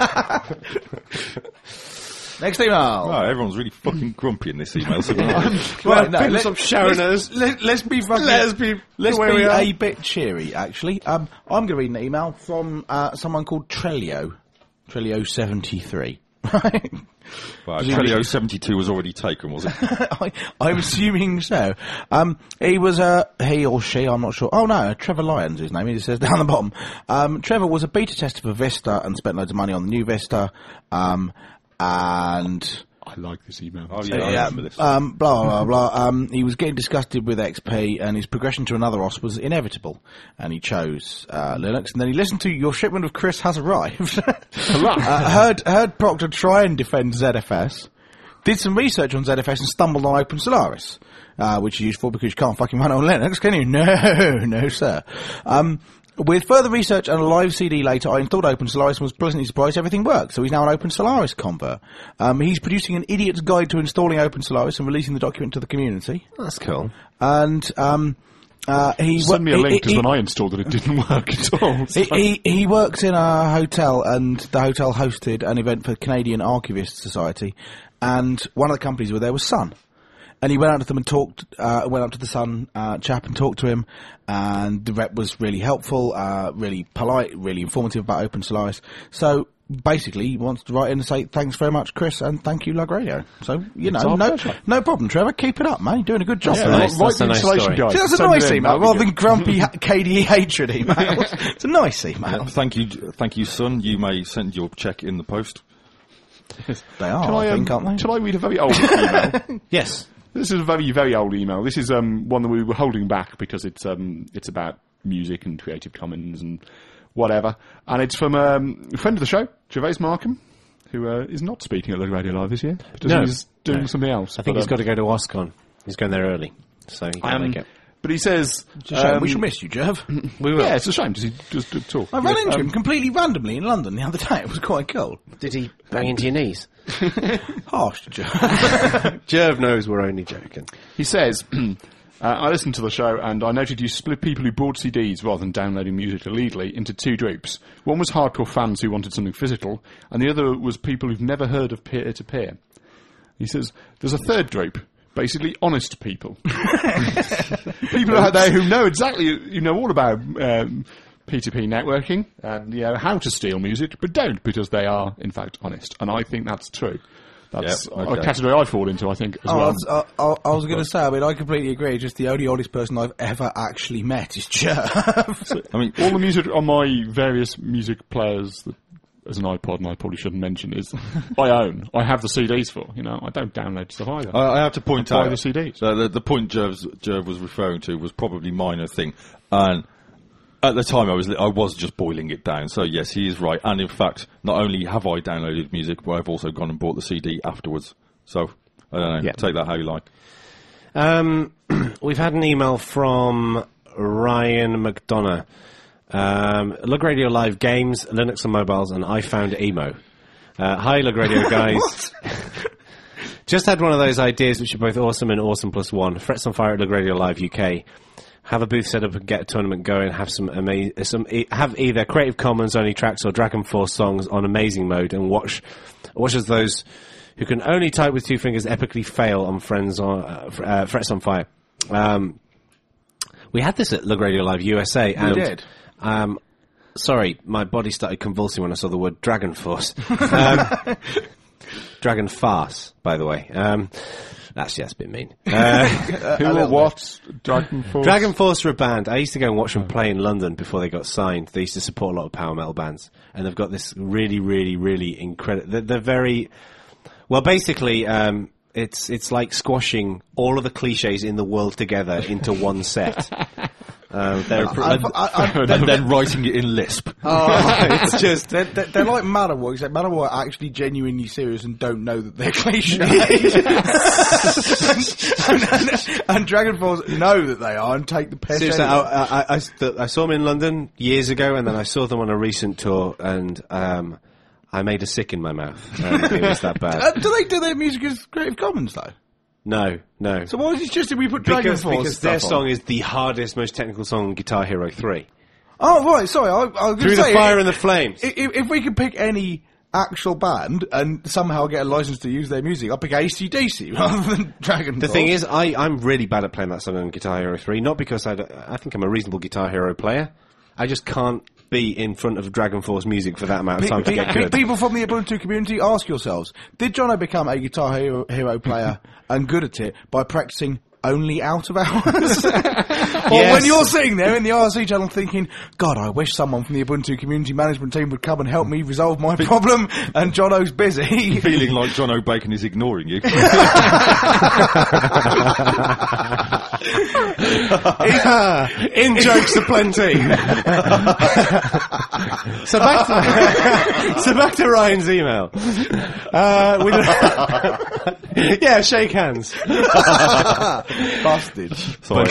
Next email. Oh, everyone's really fucking grumpy in this email. So Right, no, people let, stop shouting at us. Let, let's be fucking, Let us be let's where be we are. a bit cheery, actually. Um, I'm going to read an email from uh, someone called Trelio. Trelio seventy-three. Right? Well, Trelio seventy-two was already taken, was it? I, I'm assuming so. Um, he was a, he or she, I'm not sure. Oh no, Trevor Lyons, his name, he says down the bottom. Um, Trevor was a beta tester for Vista and spent loads of money on the new Vista. Um, and I like this email. Oh, yeah, I yeah, remember this. um, blah, blah, blah. Um, he was getting disgusted with X P and his progression to another O S was inevitable. And he chose uh, Linux. And then he listened to Your Shipment of Chris Has Arrived. uh, heard, heard Proctor try and defend Z F S. Did some research on Z F S and stumbled on Open Solaris. Uh, which is useful because you can't fucking run on Linux, can you? No, no, sir. Um, with further research and a live C D later, I installed Open Solaris and was pleasantly surprised everything worked. So he's now an Open Solaris convert. Um, he's producing an idiot's guide to installing Open Solaris and releasing the document to the community. That's cool. And um, uh, he Send me a he- link because he- when I installed it, it didn't work at all. he, he, he works in a hotel, and the hotel hosted an event for Canadian Archivist Society, and one of the companies were there was Sun. And he went out to them and talked, uh, went up to the Sun uh, chap and talked to him, and the rep was really helpful, uh, really polite, really informative about Open Solaris. So basically, he wants to write in and say thanks very much, Chris, and thank you, Lug Radio. So, you know, our no, pleasure. no problem, Trevor. Keep it up, mate. Doing a good job. That's there. nice. Write That's the a nice installation story. guide. See, that's a Send nice it in, email, that'd be rather good. than grumpy ha- K D E hatred emails. It's a nice email. Thank you, thank you, son. You may send your check in the post. They are, Can I, I, um, think, aren't they? shall I read a very old email? Yes. This is a very, very old email. This is um, one that we were holding back because it's um, it's about music and Creative Commons and whatever. And it's from um, a friend of the show, Gervais Markham, who uh, is not speaking at the Radio Live this year because No. he's doing No. something else. I think But, he's um, got to go to OSCON. He's going there early, so he can't um, make it. But he says, It's a shame. um, we shall miss you, Jeff. We will. yeah, it's a shame. Does he just do talk? I ran Yeah, into um, him completely randomly in London the other day. It was quite cool. Did he bang into your knees? Harsh, Jeff. Jerv knows we're only joking. He says, uh, I listened to the show and I noted you split people who bought C Ds rather than downloading music illegally into two groups. One was hardcore fans who wanted something physical, and the other was people who've never heard of peer-to-peer. He says, there's a third group, basically honest people. People out there who know exactly, you know, all about um, P two P networking and, you know, how to steal music, but don't, because they are, in fact, honest. And I think that's true. That's Yep, okay. a category I fall into, I think, as Oh, I well. was, uh, I, I was going to say, I mean, I completely agree. Just the only honest person I've ever actually met is Jerv. I mean, All the music on my various music players, that, as an iPod, and I probably shouldn't mention, is I own. I have the C Ds for. You know, I don't download stuff either. I, I have to point I buy out the C Ds. So the, the point Jerv, Jerv was referring to was probably minor thing, and at the time I was I was just boiling it down. So yes, he is right, and in fact, not only have I downloaded music, but I've also gone and bought the C D afterwards. So I don't know. Yeah. Take that how you like. Um, we've had an email from Ryan McDonough. Um, Lug Radio Live Games, Linux and Mobiles, and I found emo. Uh, hi, Lug Radio guys. Just had one of those ideas which are both awesome and awesome plus one. Frets on Fire at Lug Radio Live U K. Have a booth set up and get a tournament going. Have some ama- some e- have either Creative Commons only tracks or Dragon Force songs on amazing mode, and watch watch as those who can only type with two fingers epically fail on friends on uh, fr- uh, Frets on Fire. Um, we had this at Lug Radio Live U S A. And, did. Um, sorry, my body started convulsing when I saw the word Dragon Force. Um, Dragon Farce, by the way. Um, that's, yeah, that's a bit mean. Uh, Who or what? Dragon Force? Dragon Force are a band. I used to go and watch them play in London before they got signed. They used to support a lot of power metal bands. And they've got this really, really, really incredible... They're, they're very... Well, basically, um, it's it's like squashing all of the cliches in the world together into one set. Um, they're, I've- I- I- and then writing it in Lisp. Oh, it's just they're, they're, they're like Manowar, except Manowar are actually genuinely serious and don't know that they're cliche. and, and, and Dragon Force know that they are and take the piss. Seriously, anyway. I, I, I, I, I saw them in London years ago, and then I saw them on a recent tour, and um, I made a sick in my mouth. Um, it was that bad. Uh, do they do their music as Creative Commons though? No, no. So why is it just that we put Dragon because Force because stuff their song on? is the hardest, most technical song on Guitar Hero three. Oh right, sorry, I, I was going Through to the say Fire if, and the Flames. If, if we could pick any actual band and somehow get a license to use their music, I'd pick A C D C rather than Dragon The Force. thing is, I, I'm really bad at playing that song on Guitar Hero three, not because I, d- I think I'm a reasonable Guitar Hero player. I just can't be in front of Dragon Force music for that amount of time to Pe- get pe- good. People from the Ubuntu community, ask yourselves, did Jono become a Guitar Hero, hero player and good at it by practicing only out of hours? Or Yes. when you're sitting there in the R C channel thinking, God, I wish someone from the Ubuntu community management team would come and help me resolve my problem, and Jono's busy. Feeling like John O'Bacon is ignoring you. In jokes aplenty. so back to so back to Ryan's email. Uh, we yeah, shake hands. Busted. Sorry.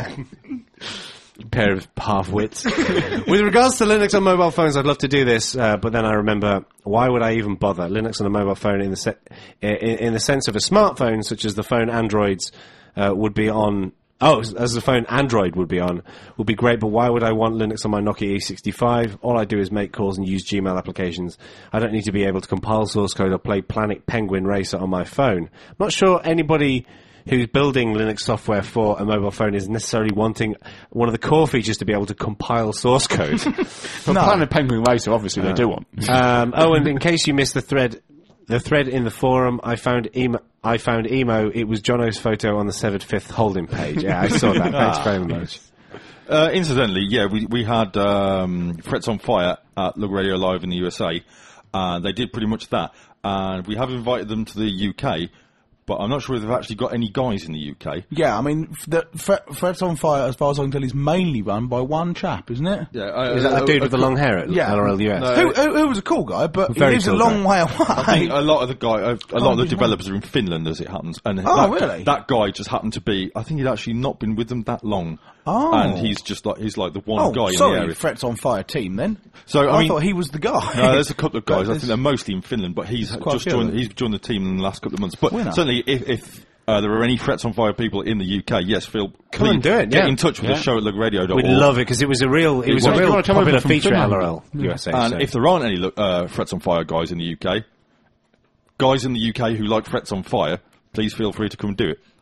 Pair of half-wits. With regards to Linux on mobile phones, I'd love to do this, uh, but then I remember, why would I even bother? Linux on a mobile phone in the se- in, in the sense of a smartphone, such as the phone Androids uh, would be on. Oh, as the phone Android would be on, would be great, but why would I want Linux on my Nokia E sixty-five? All I do is make calls and use Gmail applications. I don't need to be able to compile source code or play Planet Penguin Racer on my phone. I'm not sure anybody who's building Linux software for a mobile phone is necessarily wanting one of the core features to be able to compile source code. For Planet Penguin Racer, obviously they do want. um, oh, and in case you missed the thread, the thread in the forum, I found emo. I found emo. It was Jono's photo on the severed fifth holding page. Yeah, I saw that. Thanks very much. Uh, incidentally, yeah, we we had um, Frets on Fire at Lug Radio Live in the U S A, and they did pretty much that. And we have invited them to the U K, but I'm not sure if they've actually got any guys in the U K. Yeah, I mean, f- the Fre- Frets on Fire, as far as I can tell, is mainly run by one chap, isn't it? Yeah, uh, Is that that dude with the long hair at Yeah. L R L U S? No. Who, who, who was a cool guy, but Very he lives cool a long guy. way I think away. a lot of the guy, uh, a lot of the be developers are in Finland, as it happens. And Oh, that, really? that guy just happened to be. I think he'd actually not been with them that long. Oh. And he's just like he's like the one Oh, guy in the sorry, area. Frets on Fire team then. So I, I mean, thought he was the guy. no, there's a couple of But guys. I there's- think they're mostly in Finland, but he's quite just a few of joined. them. He's joined the team in the last couple of months. But Winner. certainly, if, if uh, there are any Frets on Fire people in the U K, yes, feel Come please and do it, Get yeah. in touch with Yeah. the show at lug radio dot org. We'd love it because it was a real, it was a was. real You wanna come over popular from feature at Finland? L R L U S A. And so. if there aren't any lo- uh, Frets on Fire guys in the U K, guys in the U K who like Frets on Fire, please feel free to come and do it.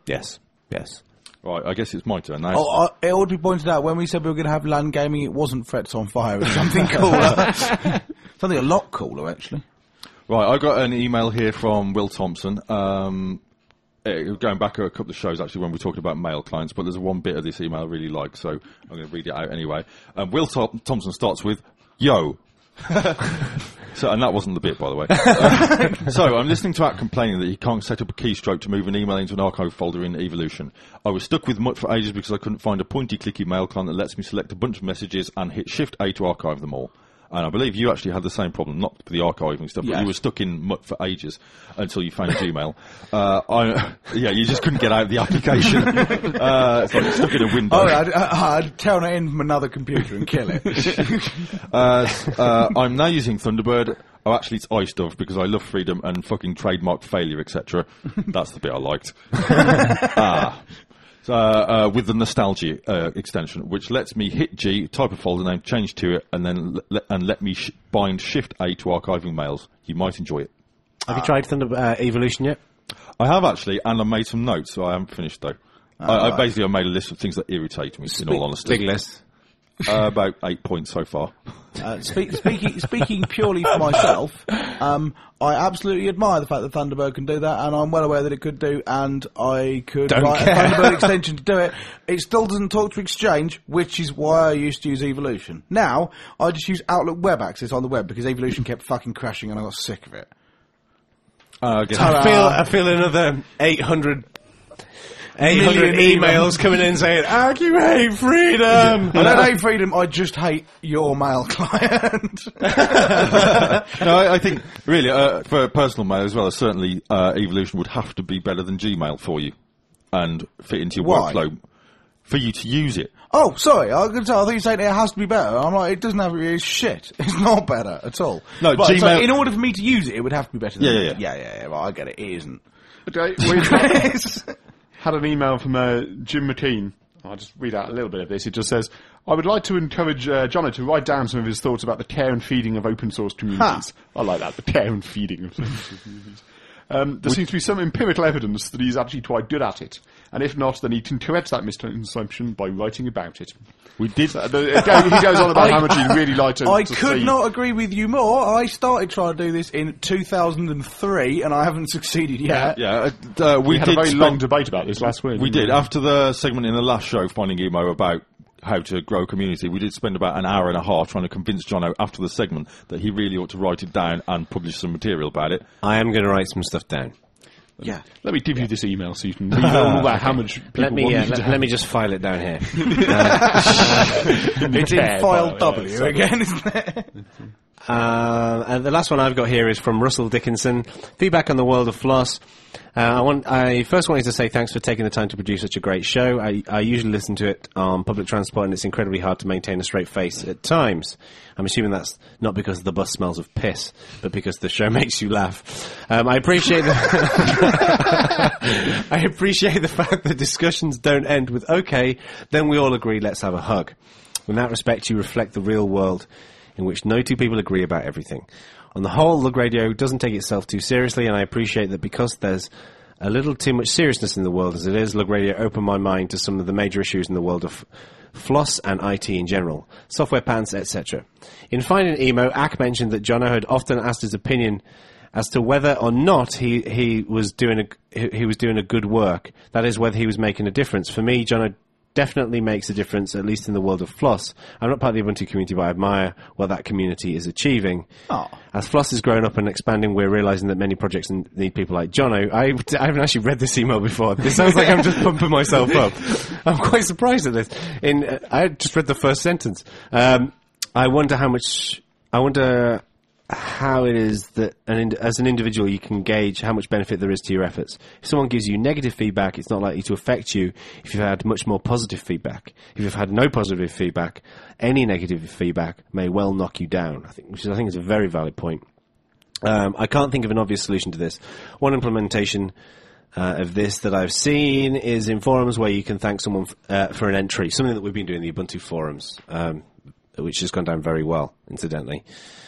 Yes, yes. Right, I guess it's my turn now. Oh, uh, it ought to be pointed out, when we said we were going to have LAN gaming, it wasn't Threats on Fire. It was something cooler. Something a lot cooler, actually. Right, I got an email here from Will Thompson. Um, eh, going back a couple of shows, actually, when we talked about mail clients, but there's one bit of this email I really like, so I'm going to read it out anyway. Um, Will Thom- Thompson starts with, "Yo." So, and that wasn't the bit, by the way. Uh, so, I'm listening to Act complaining that he can't set up a keystroke to move an email into an archive folder in Evolution. I was stuck with Mutt for ages because I couldn't find a pointy-clicky mail client that lets me select a bunch of messages and hit Shift-A to archive them all. And I believe you actually had the same problem, not for the archiving stuff, but Yes. you were stuck in Mutt for ages until you found Gmail. Uh, I, yeah, you just couldn't get out of the application. uh, it's like stuck in a window. Oh, I'd, I'd turn it in from another computer and kill it. Uh, uh, I'm now using Thunderbird. Oh, actually, it's iStuff because I love freedom and fucking trademark failure, et cetera. That's the bit I liked. ah. So, uh, with the nostalgia uh, extension, which lets me hit G, type a folder name, change to it, and then le- and let me sh- bind Shift A to archiving mails. You might enjoy it. Have you tried Thunder uh, Evolution yet? I have actually, and I made some notes, so I haven't finished though. I, I basically I made a list of things that irritate me. In all honesty, Big list. uh, about eight points so far. Uh, speak, speaking speaking purely for myself, um, I absolutely admire the fact that Thunderbird can do that, and I'm well aware that it could do, and I could Don't write care. a Thunderbird extension to do it. It still doesn't talk to Exchange, which is why I used to use Evolution. Now, I just use Outlook Web Access on the web, because Evolution kept fucking crashing and I got sick of it. Uh, I guess I feel, I feel another eight hundred, eight hundred Million emails coming in saying, "Ark, you hate freedom!" I don't hate freedom, I just hate your mail client. no, I, I think really uh, for personal mail as well, certainly uh, Evolution would have to be better than Gmail for you and fit into your Why? workflow for you to use it. Oh, sorry, I was going to tell, I think you're saying it has to be better. I'm like, it doesn't have to be, it's shit. It's not better at all. No, Right, so Gmail- in order for me to use it, it would have to be better than Yeah, yeah, yeah. Yeah, yeah, yeah, right, I get it, it isn't. Okay, we had an email from uh, Jim McKean. I'll just read out a little bit of this. It just says, "I would like to encourage uh, Jono to write down some of his thoughts about the care and feeding of open source communities." I like that, the care and feeding of open source communities. Um, there seems to be some empirical evidence that he's actually quite good at it. And if not, then he can correct that misconception by writing about it. We did. So, the, it go- he goes on about how much he'd really like to I to could see. not agree with you more. I started trying to do this in two thousand three, and I haven't succeeded yet. Yeah, uh, uh, we, We had did a very spend- long debate about this last week. We didn't did after the segment in the last show, Finding Emo, about how to grow a community. We did spend about an hour and a half trying to convince Jono after the segment that he really ought to write it down and publish some material about it. I am going to write some stuff down. Yeah. Let me give you this email so you can read all about how much people Let me want uh, you let, to let have. me just file it down here. It's in care, file but, W yeah, again, isn't it? Uh, and the last one I've got here is from Russell Dickinson. Feedback on the world of floss. Uh, I want. I first wanted to say thanks for taking the time to produce such a great show. I, I usually listen to it on public transport, and it's incredibly hard to maintain a straight face at times. I'm assuming that's not because the bus smells of piss, but because the show makes you laugh. Um, I appreciate the I appreciate the fact that discussions don't end with "okay, then we all agree, let's have a hug." In that respect, you reflect the real world, in which no two people agree about everything. On the whole, Lug Radio doesn't take itself too seriously, and I appreciate that because there's a little too much seriousness in the world as it is, Lug Radio opened my mind to some of the major issues in the world of floss and I T in general, software patents, et cetera. In Finding Emo, Ack mentioned that Jono had often asked his opinion as to whether or not he, he was doing a he, he was doing a good work. That is, whether he was making a difference. For me, Jono definitely makes a difference, at least in the world of floss. I'm not part of the Ubuntu community, but I admire what that community is achieving. Oh. As floss is growing up and expanding, we're realizing that many projects need people like Jono. I, I haven't actually read this email before. This sounds like I'm just pumping myself up. I'm quite surprised at this. In uh, I just read the first sentence. Um, I wonder how much. I wonder how it is that an ind- as an individual you can gauge how much benefit there is to your efforts. If someone gives you negative feedback, it's not likely to affect you if you've had much more positive feedback. If you've had no positive feedback, any negative feedback may well knock you down, I think, which is, I think is a very valid point. Um, I can't think of an obvious solution to this. One implementation uh, of this that I've seen is in forums where you can thank someone f- uh, for an entry, something that we've been doing in the Ubuntu forums, um, which has gone down very well, incidentally.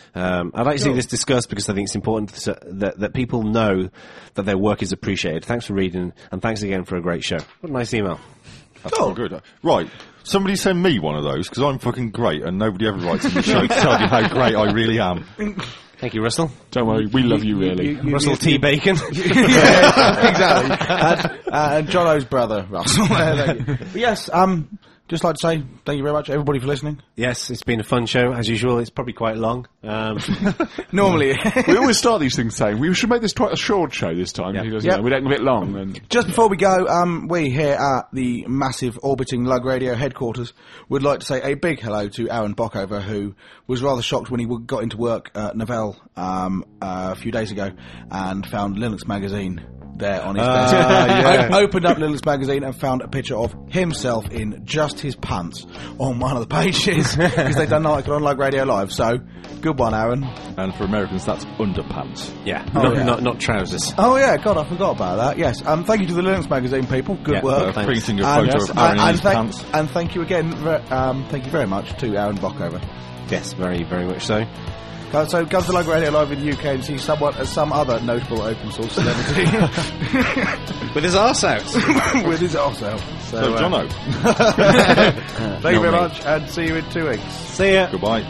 Um, I'd like to see this discussed because I think it's important to, that, that people know that their work is appreciated. Thanks for reading, and thanks again for a great show. What a nice email. That's oh, good. Right. Somebody send me one of those, because I'm fucking great, and nobody ever writes in the show to tell you how great I really am. Thank you, Russell. Don't worry, we love you, really. You- you- Russell you- T. Bacon. yeah, exactly. And, uh, and Jono's brother, Russell. Thank you. But yes, um, just like to say thank you very much, everybody, for listening. Yes, it's been a fun show, as usual. It's probably quite long. Um, Normally, We always start these things saying, we should make this quite a short show this time, Yeah. because Yep. you know, we're getting a bit long. And just before we go, um, we here at the massive orbiting Lug Radio headquarters would like to say a big hello to Aaron Bockover, who was rather shocked when he w- got into work at Novell um, uh, a few days ago and found Linux Magazine there on his desk. yeah. O- opened up Linux Magazine and found a picture of himself in just his pants on one of the pages because they've done an article on Lug Radio Live. So, good one, Aaron. And for Americans, that's underpants. yeah, Oh, not, yeah. Not, not trousers. Oh yeah, God, I forgot about that. Yes, um, thank you to the Linux Magazine people. Good Yeah, work. thanks. Printing a And, photo yes, of Aaron and, in and, his thank, pants. and thank you again. ver- Um, thank you very much to Aaron Bockover. Yes, very, very much so. Go- So come to Lug Radio Live in the U K and see someone, uh, some other notable open source celebrity With his arse out. with his arse out. So, So, uh, Jono, thank you very Not me. much, and see you in two weeks. See ya. goodbye.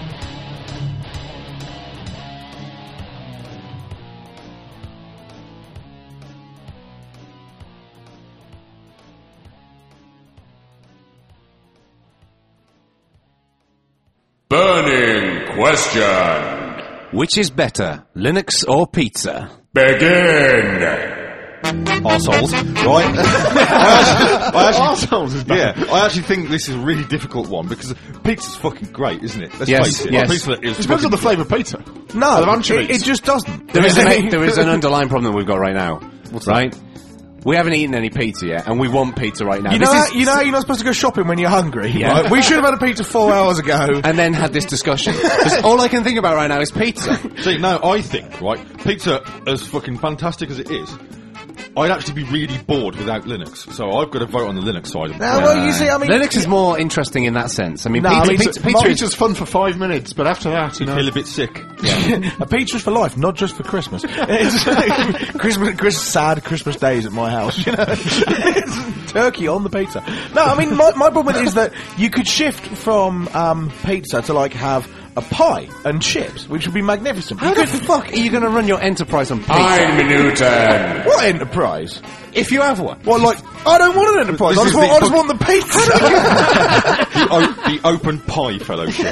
Burning question. Which is better, Linux or pizza? Begin. Arseholes. Right. I actually, Arseholes is bad. yeah, I actually think this is a really difficult one because pizza's fucking great, isn't it? Let's Yes, face it. yes. Pizza is It depends on fucking the flavour of pizza. No, Of anchovies. it, it just doesn't. There is, an, there is an underlying problem that we've got right now. Right? We haven't eaten any pizza yet, and we want pizza right now. You know, This how, is- you know how you're not supposed to go shopping when you're hungry? Yeah. Right? We should have had a pizza four hours ago. and then had this discussion. 'Cause all I can think about right now is pizza. See, no, I think, right, pizza, as fucking fantastic as it is, I'd actually be really bored without Linux. So I've got to vote on the Linux side. Of Now, it. well, you see, I mean, Linux is more interesting in that sense. I mean, No, pizza, I mean, pizza, Pizza, pizza, is, pizza's fun for five minutes, but after that, you know. I feel a bit sick. a pizza's for life, not just for Christmas. It's Christmas, Christmas, sad Christmas days at my house. You know, It's turkey on the pizza. No, I mean, my, my problem is that you could shift from um, pizza to like have a pie and chips, which would be magnificent. how You the could- fuck are you going to run your enterprise on pizza? Ein Minuten. what enterprise? If you have one. Well, like, I don't want an enterprise. This I just is want, the I just book- want the pizza. the, o- the Open Pie Fellowship.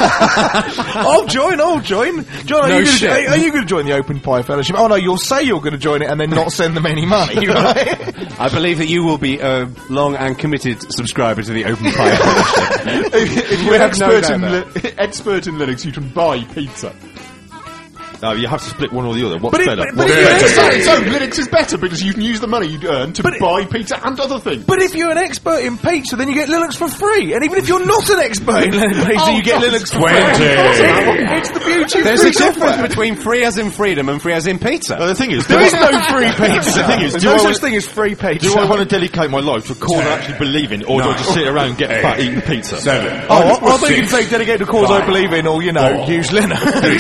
I'll join. I'll join. John, are, No you gonna, shit. are, are you going to join the Open Pie Fellowship? Oh no, you'll say you're going to join it and then not send them any money. Right? I believe that you will be a long and committed subscriber to the Open Pie Fellowship. if, if you're We an have no expert, doubt in there. li- expert in Linux, you can buy pizza. No, you have to split one or the other. What's But it- better? but- What's but it- better? So, so Linux is better because you can use the money you earn to But it- buy pizza and other things. But if you're an expert in pizza, then you get Linux for free. And even if you're not an expert in pizza, Oh, you get God. Linux for Twenty. free. It's the beauty of There's free a difference software. between free as in freedom and free as in pizza. Uh, the thing is, There do is I- no free pizza. The thing is, There's do no I such want- thing as free pizza. do I want to dedicate my life to a cause I actually believe in, or do I just sit around and get fat eating pizza? Seven. Oh, I, I thought you could say dedicate to a cause I believe in, or, you know, Four. use Linux.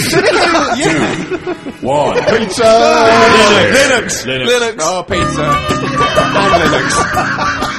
Two. One. Pizza! Linux. Linux. Linux. Oh, pizza. And Linux.